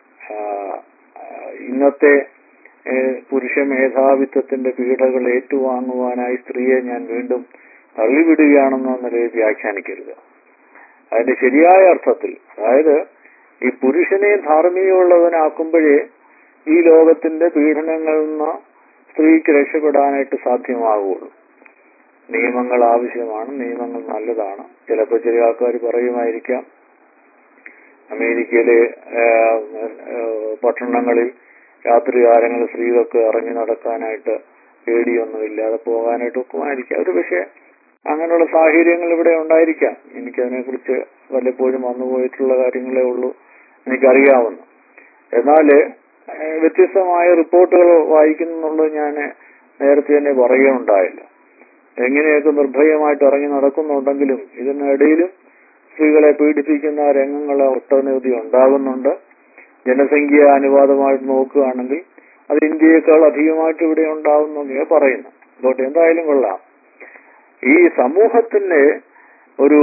ഇന്നത്തെ പുരുഷ മേധാവിത്വത്തിന്റെ പീഡകൾ ഏറ്റുവാങ്ങുവാനായി സ്ത്രീയെ ഞാൻ വീണ്ടും തള്ളിവിടുകയാണെന്ന നിലയിൽ വ്യാഖ്യാനിക്കരുത്. അതിന്റെ ശരിയായ അർത്ഥത്തിൽ, അതായത് ഈ പുരുഷനെ ധാർമ്മികമുള്ളവനാക്കുമ്പോഴേ ഈ ലോകത്തിന്റെ പീഡനങ്ങളിൽ നിന്ന് സ്ത്രീക്ക് രക്ഷപ്പെടാനായിട്ട് സാധ്യമാകുള്ളൂ. നിയമങ്ങൾ ആവശ്യമാണ്, നിയമങ്ങൾ നല്ലതാണ്. ചിലപ്പോൾ ചില ആൾക്കാർ പറയുമായിരിക്കാം അമേരിക്കയിലെ പട്ടണങ്ങളിൽ രാത്രികാലങ്ങളിൽ സ്ത്രീകൾക്ക് ഇറങ്ങി നടക്കാനായിട്ട് പേടിയൊന്നുമില്ലാതെ പോകാനായിട്ട് ഒക്കുമായിരിക്കാം. ഒരു പക്ഷേ അങ്ങനെയുള്ള സാഹചര്യങ്ങൾ ഇവിടെ ഉണ്ടായിരിക്കാം. എനിക്കതിനെ കുറിച്ച് വല്ലപ്പോഴും വന്നുപോയിട്ടുള്ള കാര്യങ്ങളേ ഉള്ളൂ എനിക്കറിയാവുന്നു. എന്നാൽ വ്യത്യസ്തമായ റിപ്പോർട്ടുകൾ വായിക്കുന്നുള്ളത് ഞാൻ നേരത്തെ തന്നെ പറയുകയുണ്ടായില്ല. എങ്ങനെയൊക്കെ നിർഭയമായിട്ട് ഇറങ്ങി നടക്കുന്നുണ്ടെങ്കിലും ഇതിനിടയിലും സ്ത്രീകളെ പീഡിപ്പിക്കുന്ന രംഗങ്ങൾ ഒട്ടനവധി ഉണ്ടാകുന്നുണ്ട്. ജനസംഖ്യ അനുപാതമായിട്ട് നോക്കുകയാണെങ്കിൽ അത് ഇന്ത്യയേക്കാൾ അധികമായിട്ട് ഇവിടെ ഉണ്ടാകുന്നു പറയുന്നു. അതുകൊണ്ട് എന്തായാലും കൊള്ളാം. ഈ സമൂഹത്തിന്റെ ഒരു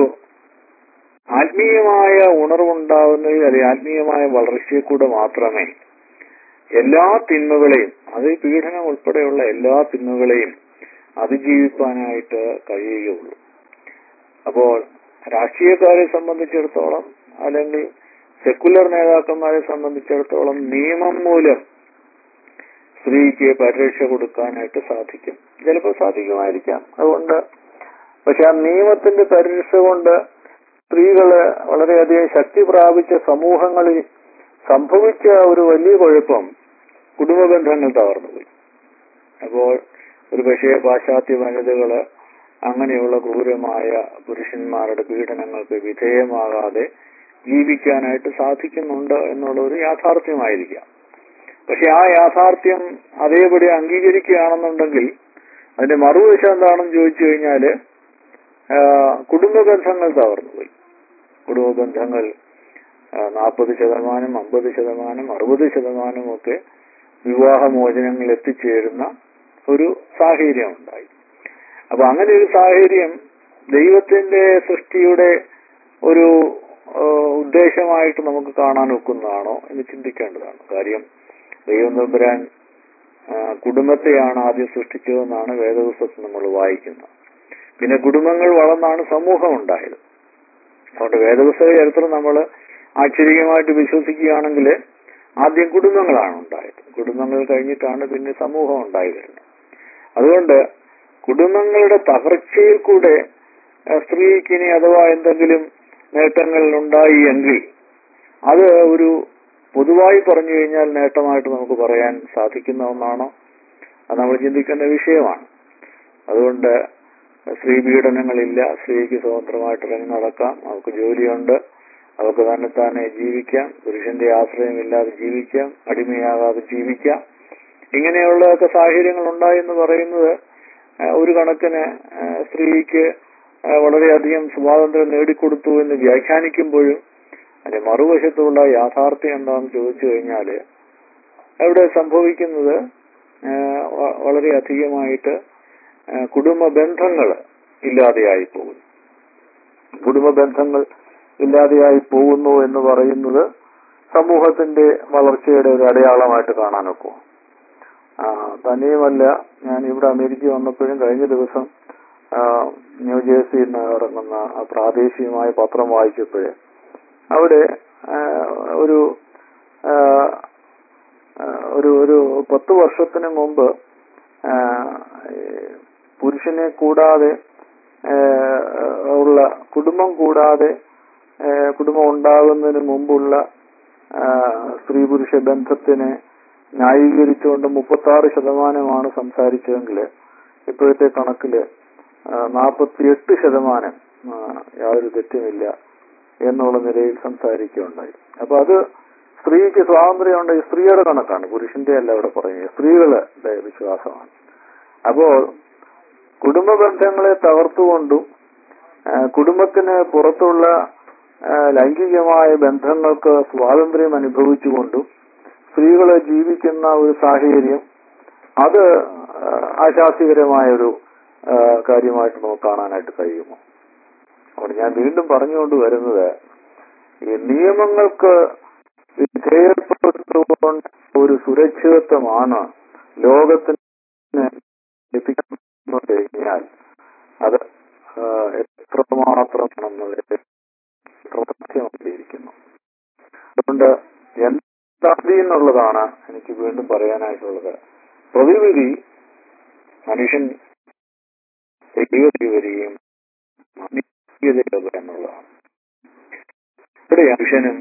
ആത്മീയമായ ഉണർവുണ്ടാകുന്നതിൽ അല്ലെങ്കിൽ ആത്മീയമായ വളർച്ചയിൽ കൂടെ മാത്രമേ എല്ലാ തിന്മകളെയും, അത് പീഡനം ഉൾപ്പെടെയുള്ള എല്ലാ തിന്മകളെയും അതിജീവിക്കാനായിട്ട് കഴിയുകയുള്ളൂ. അപ്പോൾ രാഷ്ട്രീയക്കാരെ സംബന്ധിച്ചിടത്തോളം അല്ലെങ്കിൽ സെക്കുലർ നേതാക്കന്മാരെ സംബന്ധിച്ചിടത്തോളം നിയമം മൂലം സ്ത്രീക്ക് പരിരക്ഷ കൊടുക്കാനായിട്ട് സാധിക്കും. ചിലപ്പോൾ സാധിക്കുമായിരിക്കാം. അതുകൊണ്ട് പക്ഷെ ആ നിയമത്തിന്റെ പരിരക്ഷ കൊണ്ട് സ്ത്രീകള് വളരെയധികം ശക്തി പ്രാപിച്ച സമൂഹങ്ങളിൽ സംഭവിച്ച ഒരു വലിയ കുഴപ്പം കുടുംബ ബന്ധങ്ങൾ തകർന്നുപോയി. അപ്പോൾ ഒരു പക്ഷേ പാശ്ചാത്യ വനിതകള് അങ്ങനെയുള്ള ക്രൂരമായ പുരുഷന്മാരുടെ പീഡനങ്ങൾക്ക് വിധേയമാകാതെ ജീവിക്കാനായിട്ട് സാധിക്കുന്നുണ്ട് എന്നുള്ള ഒരു യാഥാർത്ഥ്യമായിരിക്കാം. പക്ഷെ ആ യാഥാർത്ഥ്യം അതേപടി അംഗീകരിക്കുകയാണെന്നുണ്ടെങ്കിൽ അതിന്റെ മറുവശം എന്താണെന്ന് ചോദിച്ചു കഴിഞ്ഞാല് കുടുംബ ബന്ധങ്ങൾ തകർന്നുപോയി. കുടുംബ ബന്ധങ്ങൾ നാൽപ്പത് ശതമാനം അമ്പത് ശതമാനം അറുപത് ശതമാനം ഒക്കെ വിവാഹമോചനങ്ങൾ എത്തിച്ചേരുന്ന ഒരു സാഹചര്യം ഉണ്ടായി. അപ്പൊ അങ്ങനെ ഒരു സാഹചര്യം ദൈവത്തിന്റെ സൃഷ്ടിയുടെ ഒരു ഉദ്ദേശമായിട്ട് നമുക്ക് കാണാൻ ഒക്കുന്നതാണോ എന്ന് ചിന്തിക്കേണ്ടതാണ്. കാര്യം ദൈവം തമ്പുരാൻ കുടുംബത്തെയാണ് ആദ്യം സൃഷ്ടിച്ചതെന്നാണ് വേദപുസ്തകത്തിൽ നമ്മൾ വായിക്കുന്നത്. പിന്നെ കുടുംബങ്ങൾ വളർന്നാണ് സമൂഹം ഉണ്ടായത്. അതുകൊണ്ട് വേദപുസ്തക ചരിത്രം നമ്മൾ ആശ്ചര്യമായിട്ട് വിശ്വസിക്കുകയാണെങ്കിൽ ആദ്യം കുടുംബങ്ങളാണ് ഉണ്ടായത്. കുടുംബങ്ങൾ കഴിഞ്ഞിട്ടാണ് പിന്നെ സമൂഹം ഉണ്ടായി വരുന്നത്. അതുകൊണ്ട് കുടുംബങ്ങളുടെ തകർച്ചയിൽ കൂടെ സ്ത്രീക്ക് ഇനി അഥവാ എന്തെങ്കിലും നേട്ടങ്ങൾ ഉണ്ടായി എങ്കിൽ അത് ഒരു പൊതുവായി പറഞ്ഞു കഴിഞ്ഞാൽ നേട്ടമായിട്ട് നമുക്ക് പറയാൻ സാധിക്കുന്ന ഒന്നാണോ? അത് നമ്മൾ ചിന്തിക്കേണ്ട വിഷയമാണ്. അതുകൊണ്ട് സ്ത്രീ പീഡനങ്ങളില്ല, സ്ത്രീക്ക് സ്വതന്ത്രമായിട്ട് ഇറങ്ങി നടക്കാം, അവർക്ക് ജോലിയുണ്ട്, അവർക്ക് തന്നെ തന്നെ ജീവിക്കാം, പുരുഷന്റെ ആശ്രയമില്ലാതെ ജീവിക്കാം, അടിമയാകാതെ ജീവിക്കാം. ഇങ്ങനെയുള്ളതൊക്കെ സാഹചര്യങ്ങൾ ഉണ്ടായി എന്ന് പറയുന്നത് ഒരു കണക്കിന് സ്ത്രീക്ക് വളരെയധികം സ്വാതന്ത്ര്യം നേടിക്കൊടുത്തു എന്ന് വ്യാഖ്യാനിക്കുമ്പോഴും അതിന്റെ മറുവശത്തുള്ള യാഥാർത്ഥ്യം എന്താണെന്ന് ചോദിച്ചു കഴിഞ്ഞാല് അവിടെ സംഭവിക്കുന്നത് വളരെ അധികമായിട്ട് കുടുംബ ബന്ധങ്ങൾ ഇല്ലാതെയായി പോകുന്നു. കുടുംബ ബന്ധങ്ങൾ ഇല്ലാതെയായി പോകുന്നു എന്ന് പറയുന്നത് സമൂഹത്തിന്റെ വളർച്ചയുടെ ഒരു അടയാളമായിട്ട് കാണാനൊക്കെ. തന്നെയുമല്ല, ഞാൻ ഇവിടെ അമേരിക്ക വന്നപ്പോഴും കഴിഞ്ഞ ദിവസം ന്യൂജേഴ്സിയിൽ നിന്ന് ഇറങ്ങുന്ന പ്രാദേശികമായ പത്രം വായിച്ചപ്പോഴേ അവിടെ ഒരു ഒരു ഒരു പത്ത് വർഷത്തിന് മുമ്പ് പുരുഷനെ കൂടാതെ ഉള്ള കുടുംബം കൂടാതെ കുടുംബം ഉണ്ടാകുന്നതിന് മുമ്പുള്ള സ്ത്രീ പുരുഷ ബന്ധത്തിനെ ന്യായീകരിച്ചുകൊണ്ട് മുപ്പത്തി ആറ് ശതമാനമാണ് സംസാരിച്ചതെങ്കിൽ ഇപ്പോഴത്തെ കണക്കില് നാൽപ്പത്തിയെട്ട് ശതമാനം യാതൊരു തെറ്റുമില്ല എന്നുള്ള നിലയിൽ സംസാരിക്കുകയുണ്ടായി. അപ്പൊ അത് സ്ത്രീക്ക് സ്വാതന്ത്ര്യമുണ്ട്, സ്ത്രീയുടെ കണക്കാണ്, പുരുഷന്റെ അല്ല അവിടെ പറയുന്നത്, സ്ത്രീകളുടെ വിശ്വാസമാണ്. അപ്പോൾ കുടുംബ ബന്ധങ്ങളെ തകർത്തുകൊണ്ടും കുടുംബത്തിന് പുറത്തുള്ള ലൈംഗികമായ ബന്ധങ്ങൾക്ക് സ്വാതന്ത്ര്യം അനുഭവിച്ചുകൊണ്ടും സ്ത്രീകളെ ജീവിക്കുന്ന ഒരു സാഹചര്യം അത് ആശാസ്യകരമായൊരു കാര്യമായിട്ട് നമുക്ക് കാണാനായിട്ട് കഴിയുമോ? അതുകൊണ്ട് ഞാൻ വീണ്ടും പറഞ്ഞുകൊണ്ട് വരുന്നത്, ഈ നിയമങ്ങൾക്ക് വിധേയപ്പെട്ടുകൊണ്ട് ഒരു സുരക്ഷിതത്വമാണ് ലോകത്തിന് ലഭിക്കുന്നു കഴിഞ്ഞാൽ അത് എത്രമാത്രം സത്യമായിരിക്കുന്നു. അതുകൊണ്ട് എന്താതി എന്നുള്ളതാണ് എനിക്ക് വീണ്ടും പറയാനായിട്ടുള്ളത്. പ്രതിവിധി മനുഷ്യൻ ദൈവത്തിൽ വരികയും എന്നുള്ളതാണ്. ഇവിടെ മനുഷ്യനും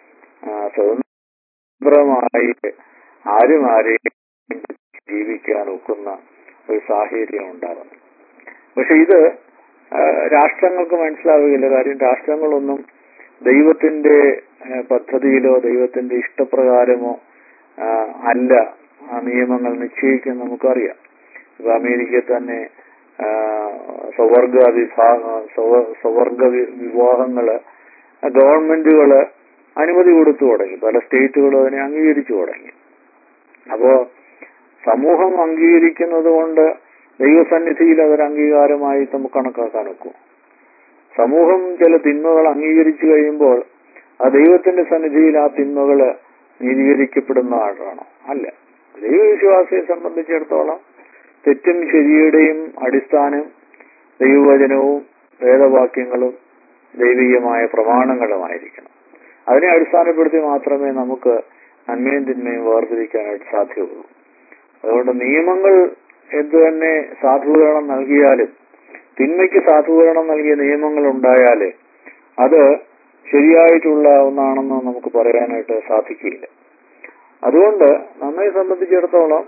സ്വതന്ത്രമായി ആരും ആരെയും ജീവിക്കാൻ ഒക്കുന്ന ഒരു സാഹചര്യം ഉണ്ടാകുന്നു. പക്ഷെ ഇത് രാഷ്ട്രങ്ങൾക്ക് മനസ്സിലാവുകയില്ല. കാര്യം രാഷ്ട്രങ്ങളൊന്നും ദൈവത്തിന്റെ പദ്ധതിയിലോ ദൈവത്തിന്റെ ഇഷ്ടപ്രകാരമോ അല്ല ആ നിയമങ്ങൾ നിശ്ചയിക്കാൻ നമുക്കറിയാം. ഇപ്പൊ അമേരിക്കയിൽ തന്നെ സ്വവർഗ വിഭാഗ സ്വവർഗ വിവാഹങ്ങള് ഗവൺമെന്റുകള് അനുമതി കൊടുത്തു തുടങ്ങി, പല സ്റ്റേറ്റുകളും അതിനെ അംഗീകരിച്ചു തുടങ്ങി. അപ്പോ സമൂഹം അംഗീകരിക്കുന്നത് കൊണ്ട് ദൈവസന്നിധിയിൽ അതൊരു അംഗീകാരമായി നമുക്ക് കണക്കാക്കാൻ ഒക്കും. സമൂഹം ചില തിന്മകൾ അംഗീകരിച്ചു കഴിയുമ്പോൾ ആ ദൈവത്തിന്റെ സന്നിധിയിൽ ആ തിന്മകള് നീതീകരിക്കപ്പെടുന്ന ആളാണോ? അല്ല. ദൈവവിശ്വാസിയെ സംബന്ധിച്ചിടത്തോളം തെറ്റും ശരിയുടെയും അടിസ്ഥാനം ദൈവവചനവും വേദവാക്യങ്ങളും ദൈവികമായ പ്രമാണങ്ങളുമായിരിക്കണം. അതിനെ അടിസ്ഥാനപ്പെടുത്തി മാത്രമേ നമുക്ക് നന്മയും തിന്മയും വേർതിരിക്കാനായിട്ട് സാധ്യമുള്ളൂ. അതുകൊണ്ട് നിയമങ്ങൾ എന്തു തന്നെ സാധൂകരണം നൽകിയാലും, തിന്മയ്ക്ക് സാധൂകരണം നൽകിയ നിയമങ്ങൾ ഉണ്ടായാല് അത് ശരിയായിട്ടുള്ള ഒന്നാണെന്ന് നമുക്ക് പറയാനായിട്ട് സാധിക്കില്ല. അതുകൊണ്ട് നമ്മെ സംബന്ധിച്ചിടത്തോളം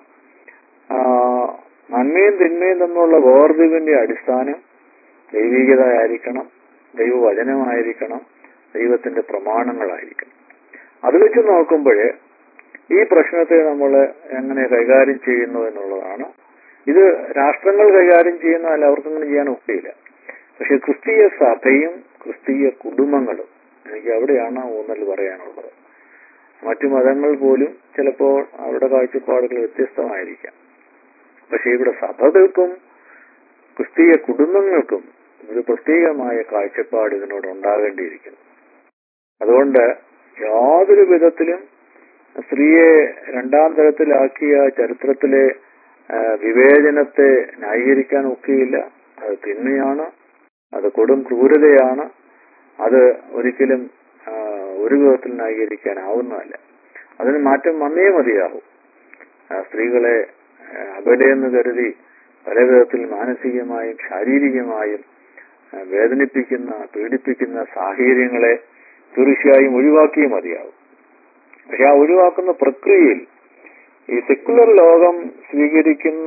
നന്മയും തിന്മയും തമ്മിലുള്ള വേർതിരിവിന്റെ അടിസ്ഥാനം ദൈവികത ആയിരിക്കണം, ദൈവവചനമായിരിക്കണം, ദൈവത്തിന്റെ പ്രമാണങ്ങളായിരിക്കണം. അത് വെച്ച് നോക്കുമ്പോഴേ ഈ പ്രശ്നത്തെ നമ്മൾ എങ്ങനെ കൈകാര്യം ചെയ്യുന്നു എന്നുള്ളതാണ്. ഇത് രാഷ്ട്രങ്ങൾ കൈകാര്യം ചെയ്യുന്നതല്ല, അവർക്കങ്ങനെ ചെയ്യാൻ ഒക്കില്ല. പക്ഷെ ക്രിസ്തീയ സഭയും ക്രിസ്തീയ കുടുംബങ്ങളും, എനിക്ക് അവിടെയാണ് ഊന്നൽ പറയാനുള്ളത്. മറ്റു മതങ്ങൾ പോലും ചിലപ്പോൾ അവരുടെ കാഴ്ചപ്പാടുകൾ വ്യത്യസ്തമായിരിക്കാം. പക്ഷെ ഇവിടെ സഭകൾക്കും ക്രിസ്തീയ കുടുംബങ്ങൾക്കും ഒരു പ്രത്യേകമായ കാഴ്ചപ്പാട് ഇതിനോട് ഉണ്ടാകേണ്ടിയിരിക്കുന്നു. അതുകൊണ്ട് യാതൊരു വിധത്തിലും സ്ത്രീയെ രണ്ടാം തരത്തിലാക്കിയ ചരിത്രത്തിലെ വിവേചനത്തെ ന്യായീകരിക്കാൻ ഒക്കെയില്ല. അത് തിന്മയാണ്, അത് കൊടും ക്രൂരതയാണ്, അത് ഒരിക്കലും ഒരു വിധത്തിൽ ന്യായീകരിക്കാനാവുന്നതല്ല. അതിന് മാറ്റം വന്നേ മതിയാവും. സ്ത്രീകളെ അബലയെന്ന് കരുതി പല വിധത്തിൽ മാനസികമായും ശാരീരികമായും വേദനിപ്പിക്കുന്ന പീഡിപ്പിക്കുന്ന സാഹചര്യങ്ങളെ തീർച്ചയായും ഒഴിവാക്കിയേ മതിയാവും. പക്ഷെ ആ ഒഴിവാക്കുന്ന പ്രക്രിയയിൽ ഈ സെക്കുലർ ലോകം സ്വീകരിക്കുന്ന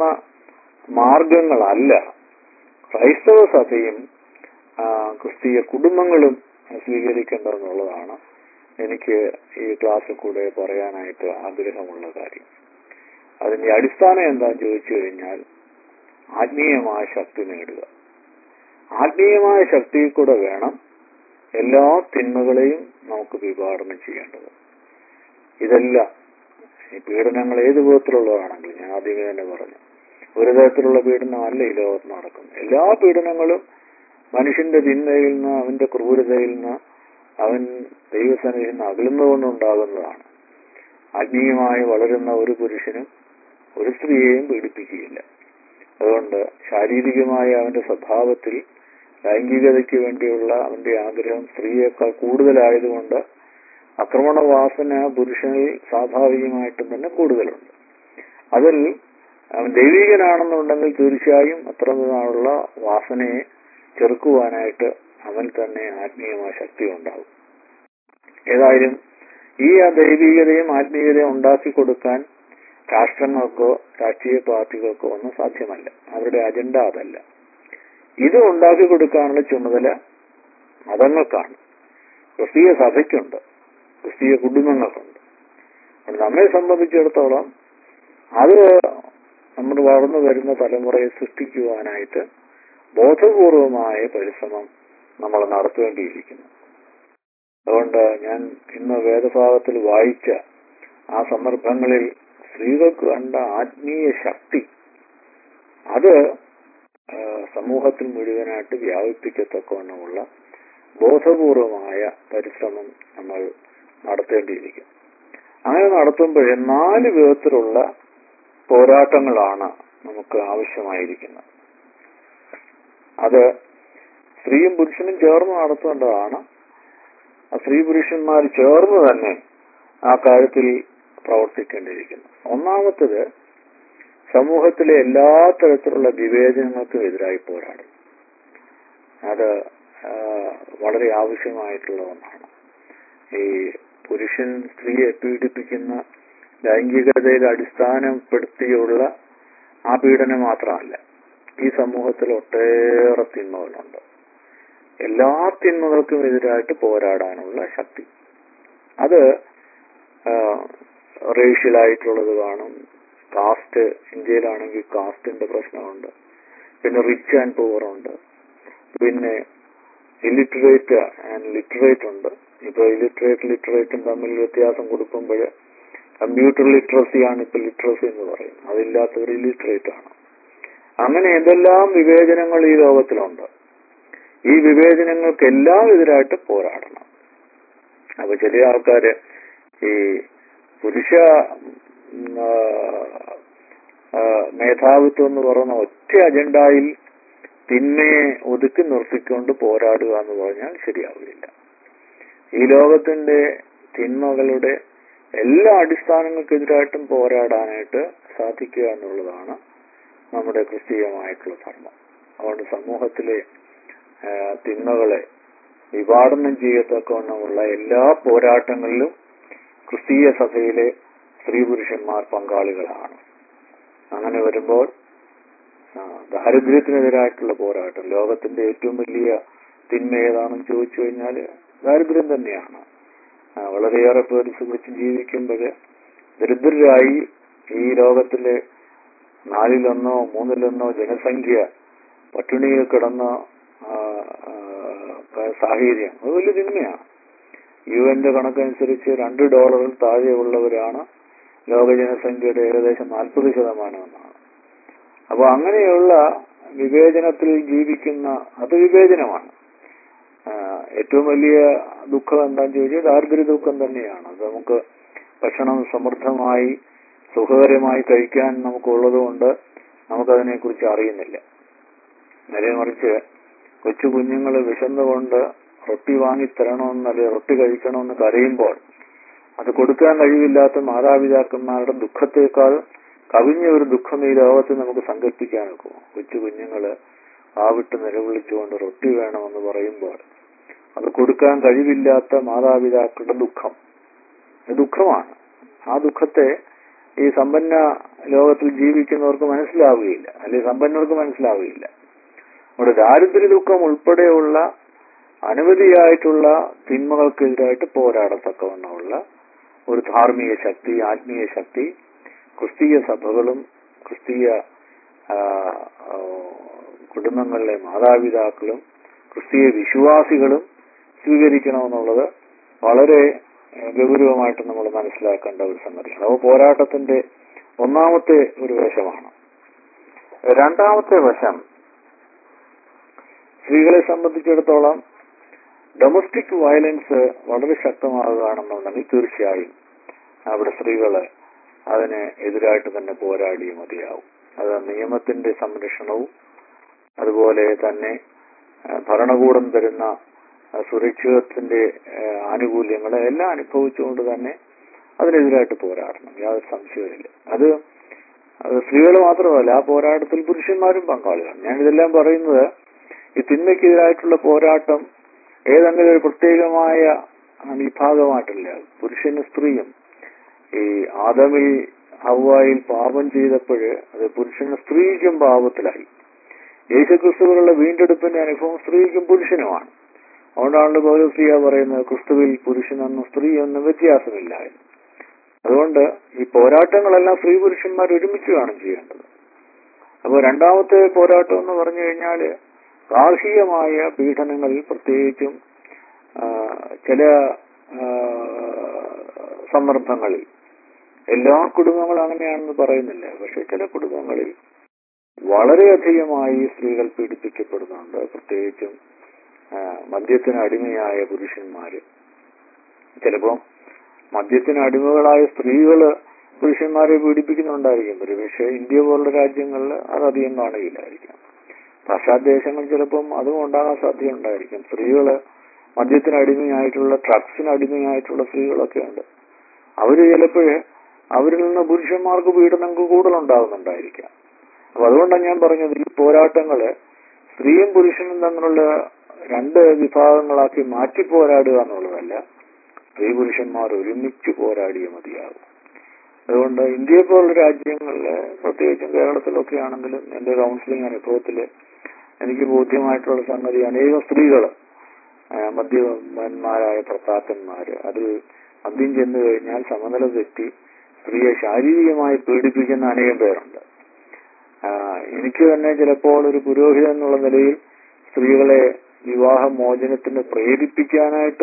മാർഗങ്ങളല്ല ക്രൈസ്തവ സഭയും ക്രിസ്തീയ കുടുംബങ്ങളും സ്വീകരിക്കേണ്ടതെന്നുള്ളതാണ് എനിക്ക് ഈ ക്ലാസ്സിൽ കൂടെ പറയാനായിട്ട് ആഗ്രഹമുള്ള കാര്യം. അതിന്റെ അടിസ്ഥാനം എന്താണെന്ന് ചോദിച്ചു കഴിഞ്ഞാൽ ആത്മീയമായ ശക്തി നേടുക. ആത്മീയമായ ശക്തിയിൽ കൂടെ വേണം എല്ലാ തിന്മകളെയും നമുക്ക് വിഭാവനം ചെയ്യേണ്ടത്. ഇതെല്ലാം ഈ പീഡനങ്ങൾ ഏത് വിധത്തിലുള്ളതാണെങ്കിലും, ഞാൻ ആദ്യമേ തന്നെ പറഞ്ഞു, ഒരു തരത്തിലുള്ള പീഡനമല്ല ഈ ലോകത്ത് നടക്കുന്നത്. എല്ലാ പീഡനങ്ങളും മനുഷ്യന്റെ തിന്മയിൽ നിന്ന്, അവന്റെ ക്രൂരതയിൽ നിന്ന്, അവൻ ദൈവസന്നിധിയിൽ നിന്ന് അകലുന്നതുകൊണ്ടുണ്ടാകുന്നതാണ്. ആത്മീയമായി വളരുന്ന ഒരു പുരുഷനും ഒരു സ്ത്രീയെയും പീഡിപ്പിക്കുകയില്ല. അതുകൊണ്ട് ശാരീരികമായ അവന്റെ സ്വഭാവത്തിൽ ലൈംഗികതയ്ക്ക് വേണ്ടിയുള്ള അവന്റെ ആഗ്രഹം സ്ത്രീയേക്കാൾ കൂടുതലായതുകൊണ്ട് ആക്രമണവാസന പുരുഷനിൽ സ്വാഭാവികമായിട്ടും തന്നെ കൂടുതലുണ്ട്. അതിൽ അവൻ ദൈവികനാണെന്നുണ്ടെങ്കിൽ തീർച്ചയായും അത്ര നാളുള്ള വാസനയെ ചെറുക്കുവാനായിട്ട് അവൻ തന്നെ ആത്മീയമായ ശക്തി ഉണ്ടാകും. ഏതായാലും ഈ ദൈവികതയും ആത്മീയതയും ഉണ്ടാക്കി കൊടുക്കാൻ രാഷ്ട്രങ്ങൾക്കോ രാഷ്ട്രീയ പാർട്ടികൾക്കോ ഒന്നും സാധ്യമല്ല. അവരുടെ അജണ്ട അതല്ല. ഇത് ഉണ്ടാക്കി കൊടുക്കാനുള്ള ചുമതല മതങ്ങൾക്കാണ്, ക്രിസ്തീയ സഭയ്ക്കുണ്ട്, ക്രിസ്തീയ കുടുംബങ്ങൾക്കുണ്ട്. നമ്മെ സംബന്ധിച്ചിടത്തോളം അത് നമ്മൾ വളർന്നു വരുന്ന തലമുറയെ സൃഷ്ടിക്കുവാനായിട്ട് ബോധപൂർവമായ പരിശ്രമം നമ്മൾ നടത്തേണ്ടിയിരിക്കുന്നു. അതുകൊണ്ട് ഞാൻ ഇന്ന് വേദഭാഗത്തിൽ വായിച്ച ആ സന്ദർഭങ്ങളിൽ സ്ത്രീകൾക്ക് കണ്ട ആത്മീയ ശക്തി അത് സമൂഹത്തിൽ മുഴുവനായിട്ട് വ്യാപിപ്പിക്കത്തക്കവണ്ണമുള്ള ബോധപൂർവമായ പരിശ്രമം നമ്മൾ നടത്തേണ്ടിയിരിക്കും. അങ്ങനെ നടത്തുമ്പോൾ നാല് വിധത്തിലുള്ള പോരാട്ടങ്ങളാണ് നമുക്ക് ആവശ്യമായിരിക്കുന്നത്. അത് സ്ത്രീയും പുരുഷനും ചേർന്ന് നടത്തേണ്ടതാണ്. സ്ത്രീ പുരുഷന്മാർ ചേർന്ന് തന്നെ ആ കാര്യത്തിൽ പ്രവർത്തിക്കേണ്ടിയിരിക്കുന്നു. ഒന്നാമത്തത്, സമൂഹത്തിലെ എല്ലാ തരത്തിലുള്ള വിവേചനങ്ങൾക്കും എതിരായി പോരാടും. അത് വളരെ ആവശ്യമായിട്ടുള്ള ഒന്നാണ്. ഈ പുരുഷൻ സ്ത്രീയെ പീഡിപ്പിക്കുന്ന ലൈംഗികതയിൽ അടിസ്ഥാനപ്പെടുത്തിയുള്ള ആ പീഡനം മാത്രമല്ല, ഈ സമൂഹത്തിൽ ഒട്ടേറെ തിന്മകളുണ്ട്. എല്ലാ തിന്മകൾക്കും എതിരായിട്ട് പോരാടാനുള്ള ശക്തി അത് റേഷ്യലായിട്ടുള്ളത് കാണും. കാസ്റ്റ്, ഇന്ത്യയിലാണെങ്കിൽ കാസ്റ്റിന്റെ പ്രശ്നമുണ്ട്. പിന്നെ റിച്ച് ആൻഡ് പുവർ ഉണ്ട്. പിന്നെ ഇല്ലിറ്ററേറ്റ് ആൻഡ് ലിറ്ററേറ്റ് ഉണ്ട്. ഇപ്പൊ ഇലിറ്ററേറ്റ് ലിറ്ററേറ്റും തമ്മിൽ വ്യത്യാസം കൊടുക്കുമ്പോൾ കമ്പ്യൂട്ടർ ലിറ്ററസിയാണ് ഇപ്പൊ ലിറ്ററസി എന്ന് പറയുന്നത്. അതില്ലാത്തവർ ഇലിറ്ററേറ്റ് ആണ്. അങ്ങനെ എന്തെല്ലാം വിവേചനങ്ങൾ ഈ ലോകത്തിലുണ്ട്. ഈ വിവേചനങ്ങൾക്കെല്ലാം എതിരായിട്ട് പോരാടണം. അപ്പൊ ചില ആൾക്കാര് ഈ പുരുഷ മേധാവിത്വം എന്ന് പറയുന്ന ഒറ്റ അജണ്ടയിൽ തിന്മയെ ഒതുക്കി നിർത്തിക്കൊണ്ട് പോരാടുക എന്ന് പറഞ്ഞാൽ ശരിയാവില്ല. ഈ ലോകത്തിന്റെ തിന്മകളുടെ എല്ലാ അടിസ്ഥാനങ്ങൾക്കെതിരായിട്ടും പോരാടാനായിട്ട് സാധിക്കുക എന്നുള്ളതാണ് നമ്മുടെ ക്രിസ്തീയമായിട്ടുള്ള ധർമ്മം. അതുകൊണ്ട് സമൂഹത്തിലെ തിന്മകളെ വിഭാടനം ചെയ്യത്തക്കവണ്ണമുള്ള എല്ലാ പോരാട്ടങ്ങളിലും ക്രിസ്തീയ സഭയിലെ സ്ത്രീ പുരുഷന്മാർ പങ്കാളികളാണ്. അങ്ങനെ വരുമ്പോൾ ദാരിദ്ര്യത്തിനെതിരായിട്ടുള്ള പോരാട്ടം, ലോകത്തിന്റെ ഏറ്റവും വലിയ തിന്മ ഏതാണെന്ന് ചോദിച്ചു കഴിഞ്ഞാൽ ദാരിദ്ര്യം തന്നെയാണ്. വളരെയേറെ പേര് സുഖിച്ച് ജീവിക്കുമ്പോൾ ദരിദ്രരായി ഈ ലോകത്തിലെ നാലിലൊന്നോ മൂന്നിലൊന്നോ ജനസംഖ്യ പട്ടിണിയിൽ കിടന്ന സാഹചര്യം അത് വലിയ തിന്മയാണ്. യു എന്റെ കണക്കനുസരിച്ച് രണ്ട് ഡോളറിൽ താഴെയുള്ളവരാണ് ലോക ജനസംഖ്യയുടെ ഏകദേശം നാൽപ്പത് ശതമാനം എന്നാണ്. അപ്പൊ അങ്ങനെയുള്ള വിവേചനത്തിൽ ജീവിക്കുന്ന അത് വിവേചനമാണ്. ഏറ്റവും വലിയ ദുഃഖം എന്താണെന്ന് ചോദിച്ചാൽ ദാരിദ്ര്യ ദുഃഖം തന്നെയാണ്. അത് നമുക്ക് ഭക്ഷണം സമൃദ്ധമായി സുഖകരമായി കഴിക്കാൻ നമുക്കുള്ളത് കൊണ്ട് നമുക്കതിനെ കുറിച്ച് അറിയുന്നില്ല. നേരെ മറിച്ച് കൊച്ചു കുഞ്ഞുങ്ങൾ വിശന്നുകൊണ്ട് റൊട്ടി വാങ്ങിത്തരണമെന്ന് അല്ലെങ്കിൽ റൊട്ടി കഴിക്കണമെന്ന് കരയുമ്പോൾ അത് കൊടുക്കാൻ കഴിവില്ലാത്ത മാതാപിതാക്കന്മാരുടെ ദുഃഖത്തേക്കാൾ കവിഞ്ഞ ഒരു ദുഃഖം ഈ ലോകത്ത് നമുക്ക് സങ്കല്പിക്കാനൊക്കെ. കൊച്ചു കുഞ്ഞുങ്ങള് ആവിട്ട് നിലവിളിച്ചുകൊണ്ട് റൊട്ടി വേണമെന്ന് പറയുമ്പോൾ അത് കൊടുക്കാൻ കഴിവില്ലാത്ത മാതാപിതാക്കളുടെ ദുഃഖം ദുഃഖമാണ്. ആ ദുഃഖത്തെ ഈ സമ്പന്ന ലോകത്തിൽ ജീവിക്കുന്നവർക്ക് മനസ്സിലാവുകയില്ല, അല്ലെങ്കിൽ സമ്പന്നർക്ക് മനസ്സിലാവുകയില്ല. അവിടെ ദാരിദ്ര്യ ദുഃഖം ഉൾപ്പെടെയുള്ള അനവധിയായിട്ടുള്ള തിന്മകൾക്കെതിരായിട്ട് പോരാടത്തക്കവണ്ണമുള്ള ഒരു ധാർമ്മിക ശക്തി, ആത്മീയ ശക്തി ക്രിസ്തീയ സഭകളും ക്രിസ്തീയ കുടുംബങ്ങളിലെ മാതാപിതാക്കളും ക്രിസ്തീയ വിശ്വാസികളും സ്വീകരിക്കണമെന്നുള്ളത് വളരെ ഗൗരവമായിട്ട് നമ്മൾ മനസ്സിലാക്കേണ്ട ഒരു സംഗതിയാണ്. അപ്പോൾ പോരാട്ടത്തിന്റെ ഒന്നാമത്തെ ഒരു വശമാണ്. രണ്ടാമത്തെ വശം, സ്ത്രീകളെ സംബന്ധിച്ചിടത്തോളം ഡൊമസ്റ്റിക് വയലൻസ് വളരെ ശക്തമാകുകയാണെന്നുണ്ടെങ്കിൽ തീർച്ചയായും അവിടെ സ്ത്രീകള് അതിന് എതിരായിട്ട് തന്നെ പോരാടിയേ മതിയാവും. അത് നിയമത്തിന്റെ സംരക്ഷണവും അതുപോലെ തന്നെ ഭരണകൂടം തരുന്ന സുരക്ഷിതത്വത്തിന്റെ ആനുകൂല്യങ്ങളെ എല്ലാം അനുഭവിച്ചുകൊണ്ട് തന്നെ അതിനെതിരായിട്ട് പോരാടണം, യാതൊരു സംശയമില്ല. അത് സ്ത്രീകൾ മാത്രമല്ല, ആ പോരാട്ടത്തിൽ പുരുഷന്മാരും പങ്കാളികളാണ്. ഞാനിതെല്ലാം പറയുന്നത് ഈ തിന്മയ്ക്കെതിരായിട്ടുള്ള പോരാട്ടം ഏതെങ്കിലും ഒരു പ്രത്യേകമായ വിഭാഗമായിട്ടില്ല. പുരുഷനും സ്ത്രീയും ഈ ആദമിൽ ഹവ്വായിൽ പാപം ചെയ്തപ്പോഴ് അത് പുരുഷനും സ്ത്രീക്കും പാപത്തിലായി. യേശുക്രിസ്തുവിലുള്ള വീണ്ടെടുപ്പിന്റെ അനുഭവം സ്ത്രീക്കും പുരുഷനുമാണ്. അതുകൊണ്ടാണ് പൗലോസ്ലീഹ പറയുന്നത് ക്രിസ്തുവിൽ പുരുഷനെന്നും സ്ത്രീ എന്നും വ്യത്യാസമില്ല എന്ന്. അതുകൊണ്ട് ഈ പോരാട്ടങ്ങളെല്ലാം സ്ത്രീ പുരുഷന്മാർ ഒരുമിച്ച് കാണും ചെയ്യേണ്ടത്. അപ്പോൾ രണ്ടാമത്തെ പോരാട്ടം എന്ന് പറഞ്ഞു കഴിഞ്ഞാല് ഗാർഹികമായ പീഡനങ്ങളിൽ, പ്രത്യേകിച്ചും ചില സന്ദർഭങ്ങളിൽ, എല്ലാ കുടുംബങ്ങളും അങ്ങനെയാണെന്ന് പറയുന്നില്ല, പക്ഷെ ചില കുടുംബങ്ങളിൽ വളരെയധികമായി സ്ത്രീകൾ പീഡിപ്പിക്കപ്പെടുന്നുണ്ട്. പ്രത്യേകിച്ചും മദ്യത്തിന് അടിമയായ പുരുഷന്മാര്. ചിലപ്പോ മദ്യത്തിന് അടിമകളായ സ്ത്രീകള് പുരുഷന്മാരെ പീഡിപ്പിക്കുന്നുണ്ടായിരിക്കും. പക്ഷേ ഇന്ത്യ പോലുള്ള രാജ്യങ്ങളിൽ അതധികം കാണുകയില്ലായിരിക്കും. പാശ്ചാത്യദേശങ്ങൾ ചിലപ്പം അതും ഉണ്ടാകാൻ സാധ്യത ഉണ്ടായിരിക്കും. സ്ത്രീകള് മദ്യത്തിന് അടിമയായിട്ടുള്ള, ഡ്രഗ്സിന് അടിമയായിട്ടുള്ള സ്ത്രീകളൊക്കെ ഉണ്ട്. അവര് ചിലപ്പോഴ് അവരിൽ നിന്ന് പുരുഷന്മാർക്ക് പീഡനം കൂടുതലുണ്ടാകുന്നുണ്ടായിരിക്കാം. അപ്പൊ അതുകൊണ്ടാണ് ഞാൻ പറഞ്ഞത് ഈ പോരാട്ടങ്ങള് സ്ത്രീയും പുരുഷനും തമ്മിലുള്ള രണ്ട് വിഭാഗങ്ങളാക്കി മാറ്റി പോരാടുക എന്നുള്ളതല്ല, സ്ത്രീ പുരുഷന്മാർ ഒരുമിച്ച് പോരാടിയേ മതിയാകും. അതുകൊണ്ട് ഇന്ത്യയെ പോലുള്ള രാജ്യങ്ങളില്, പ്രത്യേകിച്ചും കേരളത്തിലൊക്കെ ആണെങ്കിലും എന്റെ കൗൺസിലിംഗ് അനുഭവത്തില് എനിക്ക് ബോധ്യമായിട്ടുള്ള സംഗതി, അനേകം സ്ത്രീകള് മദ്യപന്മാരായ ഭർത്താക്കന്മാര് അതിൽ മദ്യം ചെന്നു കഴിഞ്ഞാൽ സമനില തെറ്റി സ്ത്രീയെ ശാരീരികമായി പീഡിപ്പിക്കുന്ന അനേകം പേരുണ്ട്. എനിക്ക് തന്നെ ചിലപ്പോൾ ഒരു പുരോഹിതൻ എന്നുള്ള നിലയിൽ സ്ത്രീകളെ വിവാഹ മോചനത്തിന് പ്രേരിപ്പിക്കാനായിട്ട്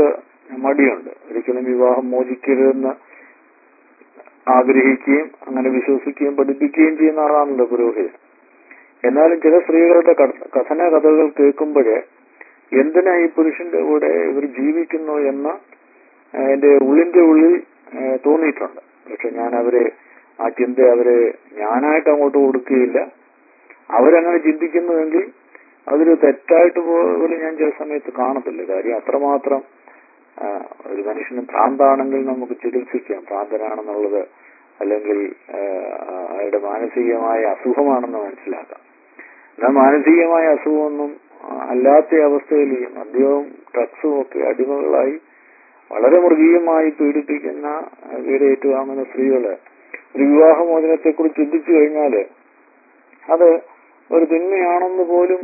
മടിയുണ്ട്. ഒരിക്കലും വിവാഹം മോചിക്കരുതെന്ന് ആഗ്രഹിക്കുകയും അങ്ങനെ വിശ്വസിക്കുകയും പഠിപ്പിക്കുകയും ചെയ്യുന്ന ആളാണല്ലോ പുരോഹിതൻ. എന്നാലും ചില സ്ത്രീകളുടെ കഥന കഥകൾ കേൾക്കുമ്പോഴേ എന്തിനാ ഈ പുരുഷന്റെ കൂടെ ഇവർ ജീവിക്കുന്നു എന്ന് എന്റെ ഉള്ളിന്റെ ഉള്ളിൽ തോന്നിയിട്ടുണ്ട്. പക്ഷെ ഞാൻ അവരെ ആ ചിന്ത അവരെ ഞാനായിട്ട് അങ്ങോട്ട് കൊടുക്കുകയില്ല. അവരങ്ങനെ ചിന്തിക്കുന്നുവെങ്കിൽ അതൊരു തെറ്റായിട്ട് പോലും ഞാൻ ചില സമയത്ത് കാണത്തില്ല. കാര്യം അത്രമാത്രം ഒരു മനുഷ്യന് ഭ്രാന്താണെങ്കിൽ നമുക്ക് ചികിത്സിക്കാം, ഭ്രാന്തനാണെന്നുള്ളത്, അല്ലെങ്കിൽ അയാളുടെ മാനസികമായ അസുഖമാണെന്ന് മനസ്സിലാക്കാം. എന്നാൽ മാനസികമായ അസുഖമൊന്നും അല്ലാത്ത അവസ്ഥയിൽ മദ്യവും ഡ്രഗ്സും ഒക്കെ അടിമകളായി വളരെ മൃഗീയമായി പീഡിപ്പിക്കുന്ന വീടേറ്റു വാങ്ങുന്ന സ്ത്രീകള് ഒരു വിവാഹമോചനത്തെ കുറിച്ച് ചിന്തിച്ചു കഴിഞ്ഞാല് അത് ഒരു തിന്മയാണെന്ന് പോലും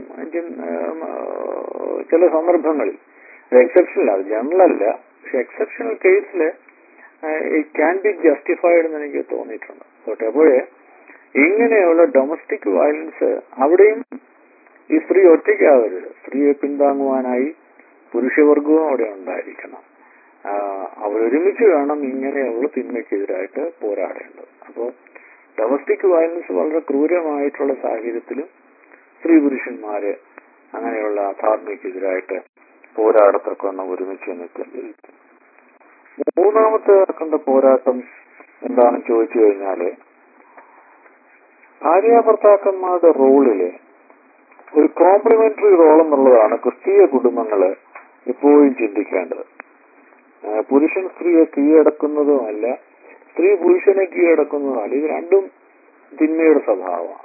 ചില സന്ദർഭങ്ങളിൽ, എക്സെപ്ഷനൽ, അത് ജനറലല്ല, പക്ഷെ എക്സെപ്ഷണൽ കേസില് ഇറ്റ് ക്യാൻ ബി ജസ്റ്റിഫൈഡ് എന്ന് എനിക്ക് തോന്നിയിട്ടുണ്ട്. അതുകൊണ്ട് അപ്പോഴേ ഇങ്ങനെയുള്ള ഡൊമസ്റ്റിക് വയലൻസ് അവിടെയും ഈ സ്ത്രീ ഒറ്റയ്ക്കാവരുത്. സ്ത്രീയെ പിന്താങ്ങുവാനായി പുരുഷവർഗവും അവിടെ ഉണ്ടായിരിക്കണം. അവരൊരുമിച്ച് വേണം ഇങ്ങനെയുള്ള തിന്മയ്ക്കെതിരായിട്ട് പോരാടേണ്ടത്. അപ്പോൾ ഡൊമസ്റ്റിക് വയലൻസ് വളരെ ക്രൂരമായിട്ടുള്ള സാഹചര്യത്തിലും സ്ത്രീ പുരുഷന്മാര് അങ്ങനെയുള്ള ധാർമ്മികെതിരായിട്ട് പോരാടത്തക്കൊന്നും ഒരുമിച്ച് നിൽക്കുന്നത്. മൂന്നാമത്തെ കണ്ട പോരാട്ടം എന്താണെന്ന് ചോദിച്ചു കഴിഞ്ഞാല് ഭാര്യ ഭർത്താക്കന്മാരുടെ റോളില് ഒരു കോംപ്ലിമെന്ററി റോൾ എന്നുള്ളതാണ് ക്രിസ്തീയ കുടുംബങ്ങള് എപ്പോഴും ചിന്തിക്കേണ്ടത്. പുരുഷൻ സ്ത്രീയെ കീഴടക്കുന്നതുമല്ല, സ്ത്രീ പുരുഷനെ കീഴടക്കുന്നതുമല്ല. ഇത് രണ്ടും തിന്മയുടെ സ്വഭാവമാണ്.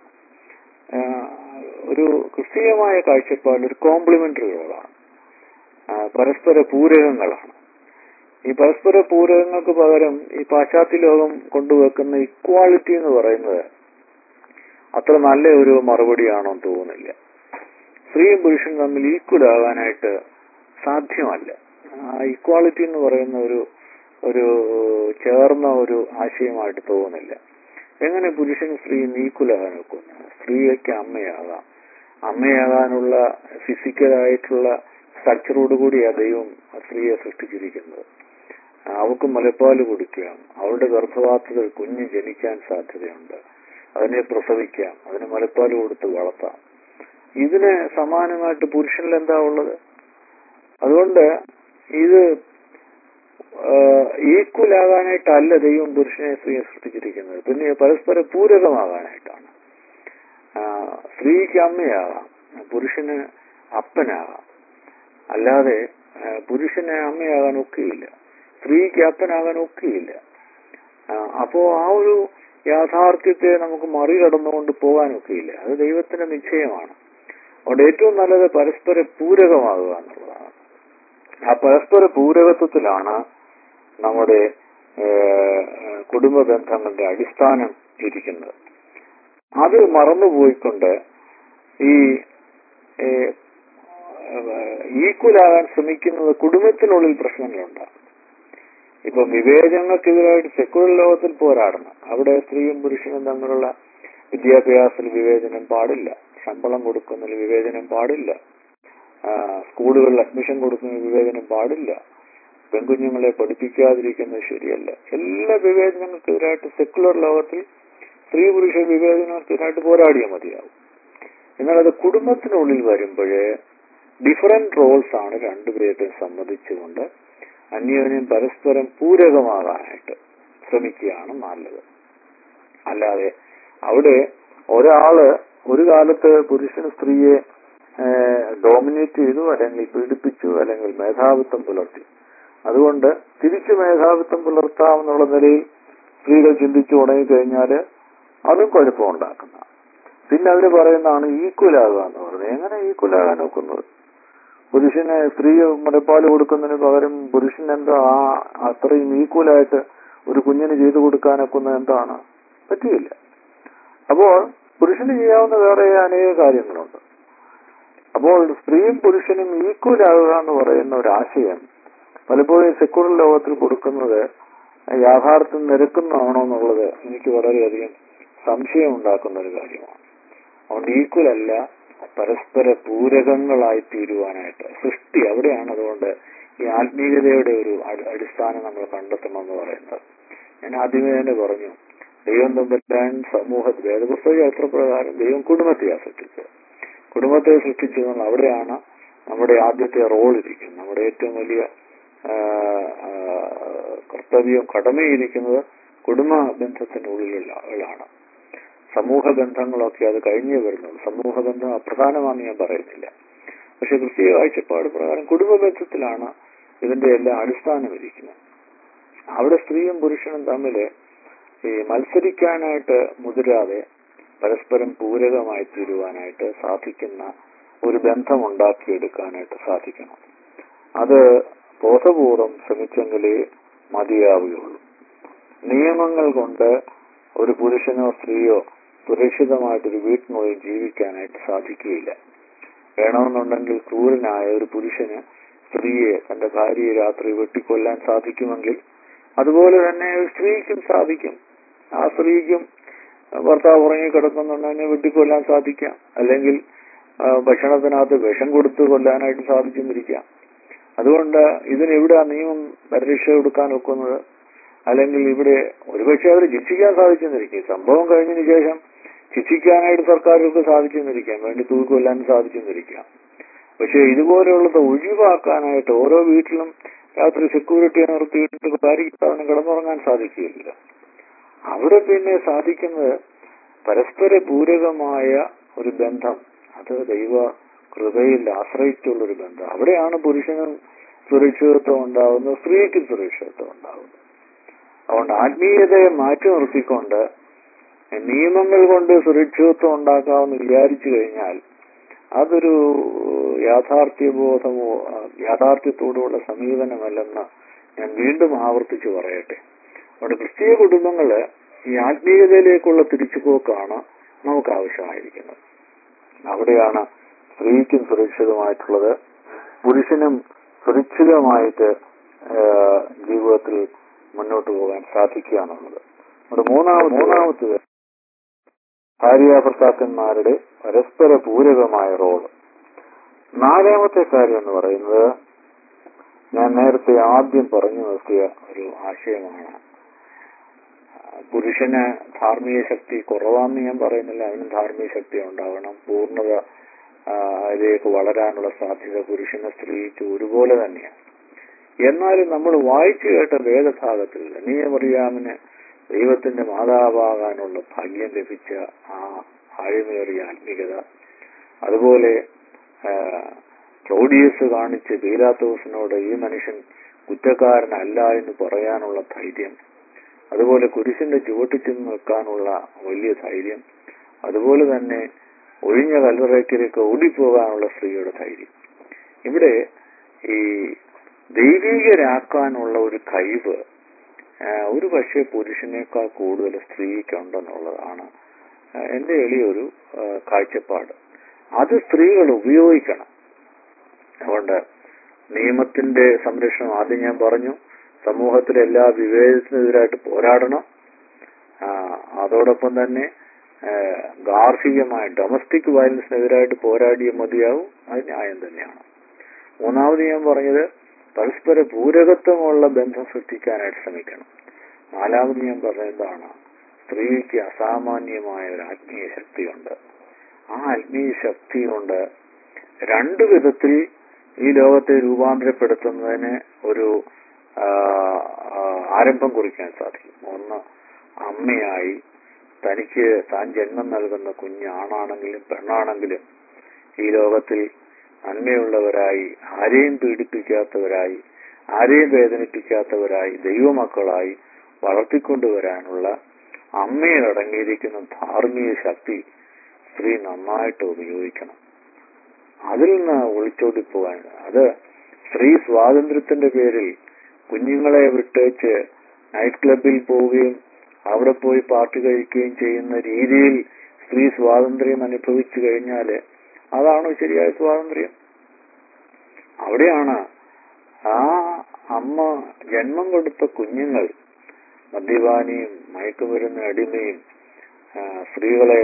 ഒരു ക്രിസ്തീയമായ കാഴ്ചപ്പാടിൽ ഒരു കോംപ്ലിമെന്ററി റോളാണ്, പരസ്പര പൂരകങ്ങളാണ്. ഈ പരസ്പര പൂരകങ്ങൾക്ക് പകരം ഈ പാശ്ചാത്യ ലോകം കൊണ്ടുവെക്കുന്ന ഇക്വാളിറ്റി എന്ന് പറയുന്നത് അത്ര നല്ല ഒരു മറുപടിയാണോ തോന്നുന്നില്ല. സ്ത്രീയും പുരുഷനും തമ്മിൽ ഈക്വൽ ആകാനായിട്ട് സാധ്യമല്ല. ആ ഇക്വാളിറ്റി എന്ന് പറയുന്ന ഒരു ഒരു ചേർന്ന ഒരു ആശയമായിട്ട് തോന്നുന്നില്ല. എങ്ങനെ പുരുഷനും സ്ത്രീയും ഈക്വൽ ആകാൻ ഒക്കുന്നു? സ്ത്രീയൊക്കെ അമ്മയാകാം. അമ്മയാകാനുള്ള ഫിസിക്കലായിട്ടുള്ള സ്ട്രക്ചറോടുകൂടിയാണ് ദൈവം സ്ത്രീയെ സൃഷ്ടിച്ചിരിക്കുന്നത്. അവൾക്ക് മുലപ്പാല് കൊടുക്കാം, അവളുടെ ഗർഭപാത്രത്തിൽ കുഞ്ഞ് ജനിക്കാൻ സാധ്യതയുണ്ട്, അതിനെ പ്രസവിക്കാം, അതിന് മുലപ്പാല് കൊടുത്ത് വളർത്താം. ഇതിന് സമാനമായിട്ട് പുരുഷനിൽ എന്താ ഉള്ളത്? അതുകൊണ്ട് ഇത് ഈക്വൽ ആകാനായിട്ടല്ല ദൈവം പുരുഷനെ സ്ത്രീയെ സൃഷ്ടിച്ചിരിക്കുന്നത്, പിന്നെ പരസ്പര പൂരകമാകാനായിട്ടാണ്. സ്ത്രീക്ക് അമ്മയാകാം, പുരുഷന് അപ്പനാകാം. അല്ലാതെ പുരുഷന് അമ്മയാകാൻ ഒക്കെയില്ല, സ്ത്രീക്ക് അപ്പനാകാൻ ഒക്കെയില്ല. അപ്പോ ആ ഒരു യാഥാർത്ഥ്യത്തെ നമുക്ക് മറികടന്നുകൊണ്ട് പോകാനൊക്കെയില്ല. അത് ദൈവത്തിന്റെ നിശ്ചയമാണ്. അതുകൊണ്ട് ഏറ്റവും നല്ലത് പരസ്പര പൂരകമാകുക എന്നുള്ളതാണ്. ആ പരസ്പര പൂരകത്വത്തിലാണ് നമ്മുടെ കുടുംബ ബന്ധങ്ങളുടെ അടിസ്ഥാനം ഇരിക്കുന്നത്. അത് മറന്നുപോയിക്കൊണ്ട് ഈ ഈക്വലാകാൻ ശ്രമിക്കുന്നത് കുടുംബത്തിനുള്ളിൽ പ്രശ്നങ്ങളുണ്ടാകും. ഇപ്പൊ വിവേചനങ്ങൾക്കെതിരായിട്ട് സെക്കുലർ ലോകത്തിൽ പോരാടണം. അവിടെ സ്ത്രീയും പുരുഷനും തമ്മിലുള്ള വിദ്യാഭ്യാസത്തിൽ വിവേചനം പാടില്ല, ശമ്പളം കൊടുക്കുന്നതിൽ വിവേചനം പാടില്ല, സ്കൂളുകളിൽ അഡ്മിഷൻ കൊടുക്കുന്നതിൽ വിവേചനം പാടില്ല, പെൺകുഞ്ഞുങ്ങളെ പഠിപ്പിക്കാതിരിക്കുന്നത് ശരിയല്ല. എല്ലാ വിവേചനങ്ങൾക്കെതിരായിട്ട് സെക്കുലർ ലോകത്തിൽ സ്ത്രീ പുരുഷ വിവേചനങ്ങൾക്കെതിരായിട്ട് പോരാടിയാൽ മതിയാവും. എന്നാൽ അത് കുടുംബത്തിനുള്ളിൽ വരുമ്പോഴേ ഡിഫറൻറ്റ് റോൾസ് ആണ് രണ്ടുപേരെ സംബന്ധിച്ചുകൊണ്ട് അന്യോന്യം പരസ്പരം പൂരകമാകാനായിട്ട് ശ്രമിക്കുകയാണ് നല്ലത്. അല്ലാതെ അവിടെ ഒരാള് ഒരു കാലത്ത് പുരുഷൻ സ്ത്രീയെ ഡോമിനേറ്റ് ചെയ്തു, അല്ലെങ്കിൽ പീഡിപ്പിച്ചു, അല്ലെങ്കിൽ മേധാവിത്വം പുലർത്തി. അതുകൊണ്ട് തിരിച്ചു മേധാവിത്വം പുലർത്താമെന്നുള്ള നിലയിൽ സ്ത്രീകൾ ചിന്തിച്ചു തുടങ്ങിക്കഴിഞ്ഞാല് അതും കുഴപ്പമുണ്ടാക്കുന്ന. പിന്നെ അവര് പറയുന്നതാണ് ഈക്വൽ ആകുക എന്ന് പറയുന്നത്. എങ്ങനെ ഈക്വൽ ആകാൻ നോക്കുന്നത്? പുരുഷന് സ്ത്രീ മുലപ്പാല് കൊടുക്കുന്നതിന് പകരം പുരുഷൻ എന്താ ആ അത്രയും ഈക്വലായിട്ട് ഒരു കുഞ്ഞിന് ചെയ്തു കൊടുക്കാനൊക്കുന്നത് എന്താണ്? പറ്റിയില്ല. അപ്പോൾ പുരുഷന് ചെയ്യാവുന്ന വേറെ അനേക കാര്യങ്ങളുണ്ട്. അപ്പോൾ സ്ത്രീയും പുരുഷനും ഈക്വൽ ആകുക എന്ന് പറയുന്ന ഒരു ആശയം പലപ്പോഴും സെക്കുലർ ലോകത്തിൽ കൊടുക്കുന്നത് യാഥാർത്ഥ്യം നിരക്കുന്നതാണോ എന്നുള്ളത് എനിക്ക് വളരെയധികം സംശയം ഉണ്ടാക്കുന്ന ഒരു കാര്യമാണ്. അതുകൊണ്ട് ഈക്വൽ അല്ല, പരസ്പര പൂരകങ്ങളായി തീരുവാനായിട്ട് സൃഷ്ടി അവിടെയാണ്. അതുകൊണ്ട് ഈ ആത്മീയതയുടെ ഒരു അടിസ്ഥാനം നമ്മൾ കണ്ടെത്തണമെന്ന് പറയുന്നത്. ഞാൻ ആദ്യമേ തന്നെ പറഞ്ഞു, ദൈവം തമ്പുരാൻ സമൂഹ വേദപുസ്തക ചരിത്രപ്രകാരം ദൈവം കുടുംബത്തെയാണ് സൃഷ്ടിച്ചത്. കുടുംബത്തെ സൃഷ്ടിച്ചതെന്നാൽ അവിടെയാണ് നമ്മുടെ ആദ്യത്തെ റോൾ ഇരിക്കുന്നത്. നമ്മുടെ ഏറ്റവും വലിയ കർത്തവ്യം കടമയിരിക്കുന്നത് കുടുംബ ബന്ധത്തിനുള്ളിലാണ്. സമൂഹ ബന്ധങ്ങളൊക്കെ അത് കഴിഞ്ഞേ വരുന്നുള്ളൂ. സമൂഹ ബന്ധം അപ്രധാനമാണെന്ന് ഞാൻ പറയുന്നില്ല. പക്ഷെ ക്രിസ്തീയ കാഴ്ചപ്പാട് പ്രകാരം കുടുംബ ബന്ധത്തിലാണ് ഇതിന്റെ എല്ലാം അടിസ്ഥാനം ഇരിക്കുന്നത്. അവിടെ സ്ത്രീയും പുരുഷനും തമ്മിൽ ഈ മത്സരിക്കാനായിട്ട് മുതിരാതെ പരസ്പരം പൂരകമായി തീരുവാനായിട്ട് സാധിക്കുന്ന ഒരു ബന്ധം ഉണ്ടാക്കിയെടുക്കാനായിട്ട് സാധിക്കണം. അത് ബോധപൂർവം ശ്രമിച്ചെങ്കിലേ മതിയാവുകയുള്ളൂ. നിയമങ്ങൾ കൊണ്ട് ഒരു പുരുഷനോ സ്ത്രീയോ സുരക്ഷിതമായിട്ടൊരു വീട്ടിനുള്ളിൽ ജീവിക്കാനായിട്ട് സാധിക്കുകയില്ല. വേണമെന്നുണ്ടെങ്കിൽ ക്രൂരനായ ഒരു പുരുഷന് സ്ത്രീയെ, തന്റെ ഭാര്യയെ രാത്രി വെട്ടിക്കൊല്ലാൻ സാധിക്കുമെങ്കിൽ അതുപോലെ തന്നെ ഒരു സ്ത്രീക്കും സാധിക്കും. ആ സ്ത്രീക്കും ഭർത്താവ് ഉറങ്ങി കിടക്കുന്നുണ്ടെങ്കിൽ വെട്ടിക്കൊല്ലാൻ സാധിക്കാം. അല്ലെങ്കിൽ ഭക്ഷണത്തിനകത്ത് വിഷം കൊടുത്ത് കൊല്ലാനായിട്ട് സാധിച്ചെന്നിരിക്കാം. അതുകൊണ്ട് ഇതിനെവിടെ നിയമം പരിരക്ഷ കൊടുക്കാൻ ഒക്കുന്നത്? അല്ലെങ്കിൽ ഇവിടെ ഒരുപക്ഷെ അവർ ശിക്ഷിക്കാൻ സാധിച്ചെന്നിരിക്കും. സംഭവം കഴിഞ്ഞതിന് ശേഷം ശിക്ഷിക്കാനായിട്ട് സർക്കാരുകൾക്ക് സാധിച്ചെന്നിരിക്കാം, വേണ്ടി തൂക്കൊല്ലാൻ സാധിച്ചെന്നിരിക്കാം. പക്ഷെ ഇതുപോലെയുള്ളത് ഒഴിവാക്കാനായിട്ട് ഓരോ വീട്ടിലും രാത്രി സെക്യൂരിറ്റിയെ നിർത്തിയിട്ട് ഭാര്യയ്ക്ക് അവന് കിടന്നുറങ്ങാൻ സാധിക്കുകയില്ല. അവിടെ പിന്നെ സാധിക്കുന്നത് പരസ്പര പൂരകമായ ഒരു ബന്ധം, അത് ദൈവ കൃപയിൽ ആശ്രയിച്ചുള്ളൊരു ബന്ധം. അവിടെയാണ് പുരുഷനും സുരക്ഷിതത്വം ഉണ്ടാവുന്നത്, സ്ത്രീക്കും സുരക്ഷിതത്വം ഉണ്ടാവുന്നത്. അതുകൊണ്ട് ആത്മീയതയെ മാറ്റി നിർത്തിക്കൊണ്ട് നിയമങ്ങൾ കൊണ്ട് സുരക്ഷിതത്വം ഉണ്ടാക്കാമെന്ന് വിചാരിച്ചു കഴിഞ്ഞാൽ അതൊരു യാഥാർത്ഥ്യബോധമോ യാഥാർത്ഥ്യത്തോടുള്ള സമീപനമല്ലെന്ന് ഞാൻ വീണ്ടും ആവർത്തിച്ചു പറയട്ടെ. അതുകൊണ്ട് ക്രിസ്തീയ കുടുംബങ്ങള് ഈ ആത്മീയതയിലേക്കുള്ള തിരിച്ചുപോക്കാണ് നമുക്ക് ആവശ്യമായിരിക്കുന്നത്. അവിടെയാണ് സ്ത്രീക്കും സുരക്ഷിതമായിട്ടുള്ളത്, പുരുഷനും സുരക്ഷിതമായിട്ട് ജീവിതത്തിൽ മുന്നോട്ട് പോകാൻ സാധിക്കുക എന്നുള്ളത്. നമ്മുടെ മൂന്നാമത് മൂന്നാമത്തത് ഭാര്യാഭർത്താക്കന്മാരുടെ പരസ്പര പൂരകമായ റോള്. നാലാമത്തെ കാര്യം എന്ന് പറയുന്നത് ഞാൻ നേരത്തെ ആദ്യം പറഞ്ഞു നിർത്തിയ ഒരു ആശയമാണ്. പുരുഷന് ധാർമ്മിക ശക്തി കുറവാന്ന് ഞാൻ പറയുന്നില്ല, അതിനും ധാർമ്മിക ശക്തി ഉണ്ടാവണം. പൂർണ്ണത അതിലേക്ക് വളരാനുള്ള സാധ്യത പുരുഷന് സ്ത്രീക്ക് ഒരുപോലെ തന്നെയാണ്. എന്നാലും നമ്മൾ വായിച്ചു കേട്ട വേദഭാഗത്തിൽ നീയമറിയാമിന് ദൈവത്തിന്റെ മാതാവാകാനുള്ള ഭാഗ്യം ലഭിച്ച ആ ആഴമേറിയ ആത്മീയത, അതുപോലെ ക്ലൗഡിയസ് കാണിച്ച് പീലാത്തോസിനോട് ഈ മനുഷ്യൻ കുറ്റക്കാരനല്ല എന്ന് പറയാനുള്ള ധൈര്യം, അതുപോലെ കുരിശിന്റെ ചുവട്ടിൽ ചെന്ന് നിൽക്കാനുള്ള വലിയ ധൈര്യം, അതുപോലെ തന്നെ ഒഴിഞ്ഞ കല്ലറയ്ക്കിലേക്ക് ഓടിപ്പോകാനുള്ള സ്ത്രീയുടെ ധൈര്യം, ഇവിടെ ഈ ദൈവികരാക്കാനുള്ള ഒരു കഴിവ് ഒരു പക്ഷേ പുരുഷനേക്കാൾ കൂടുതൽ സ്ത്രീക്കുണ്ടെന്നുള്ളതാണ് എന്റെ എളിയൊരു കാഴ്ചപ്പാട്. അത് സ്ത്രീകൾ ഉപയോഗിക്കണം. അതുകൊണ്ട് നിയമത്തിന്റെ സംരക്ഷണം ആദ്യം ഞാൻ പറഞ്ഞു, സമൂഹത്തിലെ എല്ലാ വിവേചനത്തിനെതിരായിട്ട് പോരാടണം. അതോടൊപ്പം തന്നെ ഗാർഹികമായ ഡൊമസ്റ്റിക് വയലൻസിനെതിരായിട്ട് പോരാടിയ മതിയാവും, അത് ന്യായം തന്നെയാണ്. മൂന്നാമത് ഞാൻ പറഞ്ഞത് പരസ്പര പൂരകത്വമുള്ള ബന്ധം സൃഷ്ടിക്കാനായിട്ട് ശ്രമിക്കണം. നാലാമത് ഞാൻ പറഞ്ഞതാണ് സ്ത്രീക്ക് അസാമാന്യമായ ഒരു ആത്മീയ ശക്തിയുണ്ട്. ആ ആത്മീയ ശക്തി കൊണ്ട് രണ്ടു വിധത്തിൽ ഈ ലോകത്തെ രൂപാന്തരപ്പെടുത്തുന്നതിന് ഒരു ആരംഭം കുറിക്കാൻ സാധിക്കും. ഒന്ന്, അമ്മയായി തനിക്ക് താൻ ജന്മം നൽകുന്ന കുഞ്ഞ് ആണാണെങ്കിലും പെണ്ണാണെങ്കിലും ഈ ലോകത്തിൽ നന്മയുള്ളവരായി, ആരെയും പീഡിപ്പിക്കാത്തവരായി, ആരെയും വേദനിപ്പിക്കാത്തവരായി, ദൈവമക്കളായി വളർത്തിക്കൊണ്ടുവരാനുള്ള അമ്മയിൽ അടങ്ങിയിരിക്കുന്ന ധാർമ്മിക ശക്തി സ്ത്രീ നന്നായിട്ട് ഉപയോഗിക്കണം. അതിൽ നിന്ന് ഒളിച്ചോടിപ്പോകാൻ, അത് സ്ത്രീ സ്വാതന്ത്ര്യത്തിന്റെ പേരിൽ കുഞ്ഞുങ്ങളെ വിട്ടേച്ച് നൈറ്റ് ക്ലബിൽ പോവുകയും അവിടെ പോയി പാർട്ടി കഴിക്കുകയും ചെയ്യുന്ന രീതിയിൽ സ്ത്രീ സ്വാതന്ത്ര്യം അനുഭവിച്ചു കഴിഞ്ഞാല് അതാണോ ശരിയായ സ്വാതന്ത്ര്യം? അവിടെയാണ് ആ അമ്മ ജന്മം കൊടുത്ത കുഞ്ഞുങ്ങൾ മദ്യപാനിയും മയക്കുമരുന്ന് അടിമയും സ്ത്രീകളെ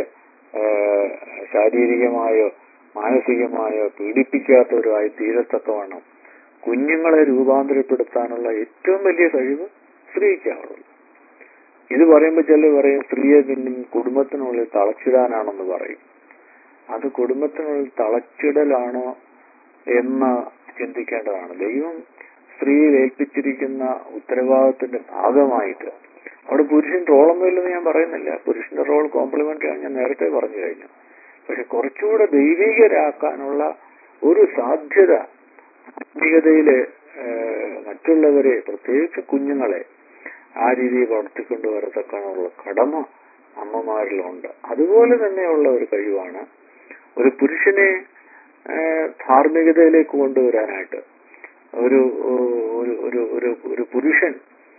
ശാരീരികമായോ മാനസികമായോ പീഡിപ്പിക്കാത്തവരുമായി തീരത്തക്കവണ്ണം കുഞ്ഞുങ്ങളെ രൂപാന്തരപ്പെടുത്താനുള്ള ഏറ്റവും വലിയ കഴിവ് സ്ത്രീക്കാണുള്ളത്. ഇത് പറയുമ്പോൾ ചിലർ പറയും സ്ത്രീയെ പിന്നെ കുടുംബത്തിനുള്ളിൽ തളച്ചിടാനാണെന്ന് പറയും. അത് കുടുംബത്തിനുള്ളിൽ തളച്ചിടലാണോ എന്ന് ചിന്തിക്കേണ്ടതാണ്. ദൈവം സ്ത്രീയിൽ ഏൽപ്പിച്ചിരിക്കുന്ന ഉത്തരവാദിത്തത്തിന്റെ ഭാഗമായിട്ട് അവിടെ പുരുഷൻ റോളൊന്നുമില്ലെന്ന് ഞാൻ പറയുന്നില്ല. പുരുഷന്റെ റോൾ കോംപ്ലിമെന്ററി ആണ്, ഞാൻ നേരത്തെ പറഞ്ഞു കഴിഞ്ഞു. പക്ഷെ കുറച്ചുകൂടെ ദൈവികരാക്കാനുള്ള ഒരു സാധ്യത ആത്മീയതയില് മറ്റുള്ളവരെ, പ്രത്യേകിച്ച് കുഞ്ഞുങ്ങളെ ആ രീതിയിൽ വളർത്തിക്കൊണ്ടുവരത്തക്കാനുള്ള കടമ അമ്മമാരിലുണ്ട്. അതുപോലെ തന്നെയുള്ള ഒരു കഴിവാണ് ഒരു പുരുഷനെ ധാർമ്മികതയിലേക്ക് കൊണ്ടുവരാനായിട്ട്. ഒരു ഒരു ഒരു ഒരു പുരുഷൻ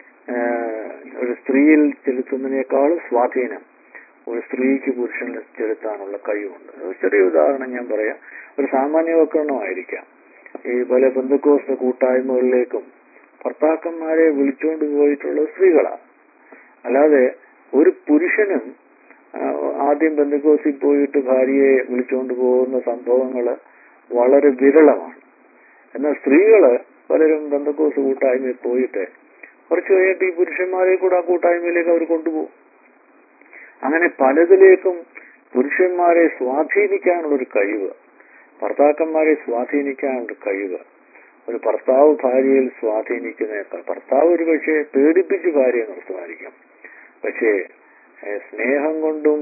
ഒരു സ്ത്രീയിൽ ചെലുത്തുന്നതിനേക്കാൾ സ്വാധീനം ഒരു സ്ത്രീക്ക് പുരുഷനിൽ ചെലുത്താനുള്ള കഴിവുണ്ട്. ഒരു ചെറിയ ഉദാഹരണം ഞാൻ പറയാം. ഒരു സാമാന്യവൽക്കരണമായിരിക്കാം. ഈ പല പെന്തക്കോസ്ത് കൂട്ടായ്മകളിലേക്കും ഭർത്താക്കന്മാരെ വിളിച്ചുകൊണ്ട് പോയിട്ടുള്ള സ്ത്രീകളാണ്. അല്ലാതെ ഒരു പുരുഷനും ആദ്യം പെന്തക്കോസ്തിൽ പോയിട്ട് ഭാര്യയെ വിളിച്ചുകൊണ്ട് പോകുന്ന സംഭവങ്ങൾ വളരെ വിരളമാണ്. എന്നാൽ സ്ത്രീകള് പലരും പെന്തക്കോസ്ത് കൂട്ടായ്മയിൽ പോയിട്ട് കുറച്ച് കഴിഞ്ഞിട്ട് ഈ പുരുഷന്മാരെ കൂടെ ആ കൂട്ടായ്മയിലേക്ക് അവർ കൊണ്ടുപോകും. അങ്ങനെ പലതിലേക്കും പുരുഷന്മാരെ സ്വാധീനിക്കാനുള്ളൊരു കഴിവ്, ഭർത്താക്കന്മാരെ സ്വാധീനിക്കാനുള്ള കഴിവ് ഒരു ഭർത്താവ് ഭാര്യയിൽ സ്വാധീനിക്കുന്നേക്കാൾ, ഭർത്താവ് ഒരു പക്ഷേ പേടിപ്പിച്ച് ഭാര്യയെ നിർത്തുമായിരിക്കും, പക്ഷേ സ്നേഹം കൊണ്ടും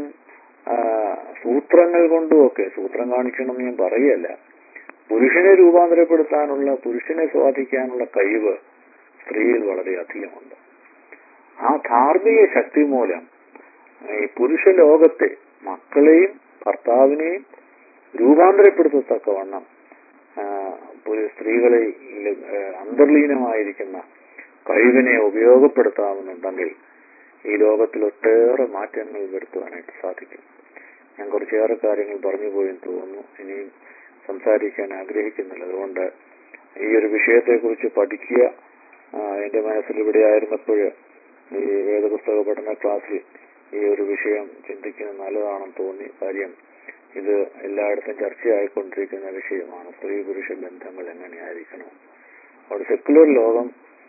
സൂത്രങ്ങൾ കൊണ്ടും ഒക്കെ, സൂത്രം കാണിക്കണം ഞാൻ പറയല്ല, പുരുഷനെ രൂപാന്തരപ്പെടുത്താനുള്ള, പുരുഷനെ സ്വാധീനിക്കാനുള്ള കഴിവ് സ്ത്രീയിൽ വളരെ അധികമുണ്ട്. ആ ധാർമ്മിക ശക്തി മൂലം ഈ പുരുഷ ലോകത്തെ മക്കളെയും ഭർത്താവിനെയും രൂപാന്തരപ്പെടുത്തത്തക്കവണ്ണം സ്ത്രീകളെ അന്തർലീനമായിരിക്കുന്ന കഴിവിനെ ഉപയോഗപ്പെടുത്താമെന്നുണ്ടെങ്കിൽ ഈ ലോകത്തിൽ ഒട്ടേറെ മാറ്റങ്ങൾ വരുത്തുവാനായിട്ട് സാധിക്കും. ഞാൻ കുറച്ചേറെ കാര്യങ്ങൾ പറഞ്ഞു പോയെന്ന് തോന്നുന്നു. ഇനിയും സംസാരിക്കാൻ ആഗ്രഹിക്കുന്നില്ല. അതുകൊണ്ട് ഈ ഒരു വിഷയത്തെക്കുറിച്ച് പഠിക്കുക എന്റെ മനസ്സിൽ ഇവിടെ ആയിരുന്നപ്പോൾ ഈ വേദപുസ്തക പഠന ക്ലാസ്സിൽ ഈ ഒരു വിഷയം ചിന്തിക്കുന്നത് നല്ലതാണെന്ന് തോന്നി. കാര്യം ഇത് എല്ലായിടത്തും ചർച്ചയായിക്കൊണ്ടിരിക്കുന്ന വിഷയമാണ്. സ്ത്രീ പുരുഷ ബന്ധങ്ങൾ എങ്ങനെയായിരിക്കണം. അവിടെ സെക്കുലർ ലോകം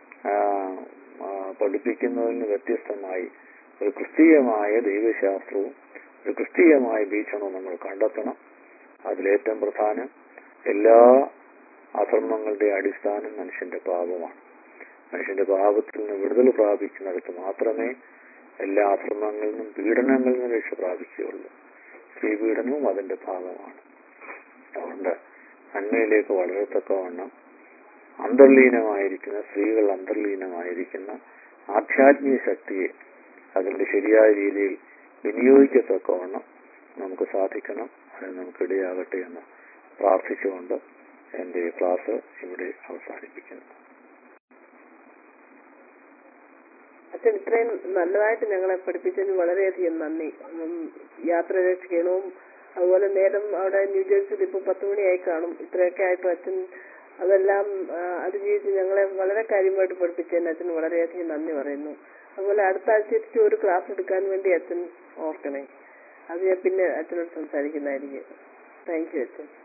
പഠിപ്പിക്കുന്നതിന് വ്യത്യസ്തമായി ഒരു ക്രിസ്തീയമായ ദൈവശാസ്ത്രവും ഒരു ക്രിസ്തീയമായ വീക്ഷണവും നമ്മൾ കണ്ടെത്തണം. അതിലേറ്റവും പ്രധാനം എല്ലാ അധർമ്മങ്ങളുടെ അടിസ്ഥാനം മനുഷ്യന്റെ പാപമാണ്. മനുഷ്യന്റെ പാപത്തിൽ നിന്ന് വിടുതൽ പ്രാപിക്കുന്നിടത്ത് മാത്രമേ എല്ലാ അധർമ്മങ്ങളിൽ നിന്നും പീഡനങ്ങളിൽ നിന്നും രക്ഷ പ്രാപിക്കുകയുള്ളൂ. സ്ത്രീ പീഡനവും അതിന്റെ ഭാഗമാണ്. അതുകൊണ്ട് നന്മയിലേക്ക് വളരത്തക്കവണ്ണം അന്തർലീനമായിരിക്കുന്ന സ്ത്രീകൾ അന്തർലീനമായിരിക്കുന്ന ആധ്യാത്മിക ശക്തിയെ അതിന്റെ ശരിയായ രീതിയിൽ വിനിയോഗിക്കത്തക്കവണ്ണം നമുക്ക് സാധിക്കണം. അതിന് നമുക്കിടയാകട്ടെ എന്ന് പ്രാർത്ഥിച്ചുകൊണ്ട് എന്റെ ക്ലാസ് ഇവിടെ അവസാനിപ്പിക്കുന്നു. അച്ഛൻ ഇത്രയും നല്ലതായിട്ട് ഞങ്ങളെ പഠിപ്പിച്ചതിന് വളരെയധികം നന്ദി. യാത്രയുടെ ക്ഷീണവും അതുപോലെ നേരം അവിടെ ന്യൂജേഴ്സിയിൽ ഇപ്പൊ പത്ത് മണിയായി കാണും. ഇത്രയൊക്കെ ആയിട്ടും അച്ഛൻ അതെല്ലാം അതിജീവിച്ച് ഞങ്ങളെ വളരെ കാര്യമായിട്ട് പഠിപ്പിച്ചതിന് അച്ഛന് വളരെയധികം നന്ദി പറയുന്നു. അതുപോലെ അടുത്ത ആഴ്ച ഒരു ക്ലാസ് എടുക്കാൻ വേണ്ടി അച്ഛൻ ഓർക്കണേ. അത് ഞാൻ പിന്നെ അച്ഛനോട് സംസാരിക്കുന്നതായിരിക്കും. താങ്ക് യു അച്ഛൻ.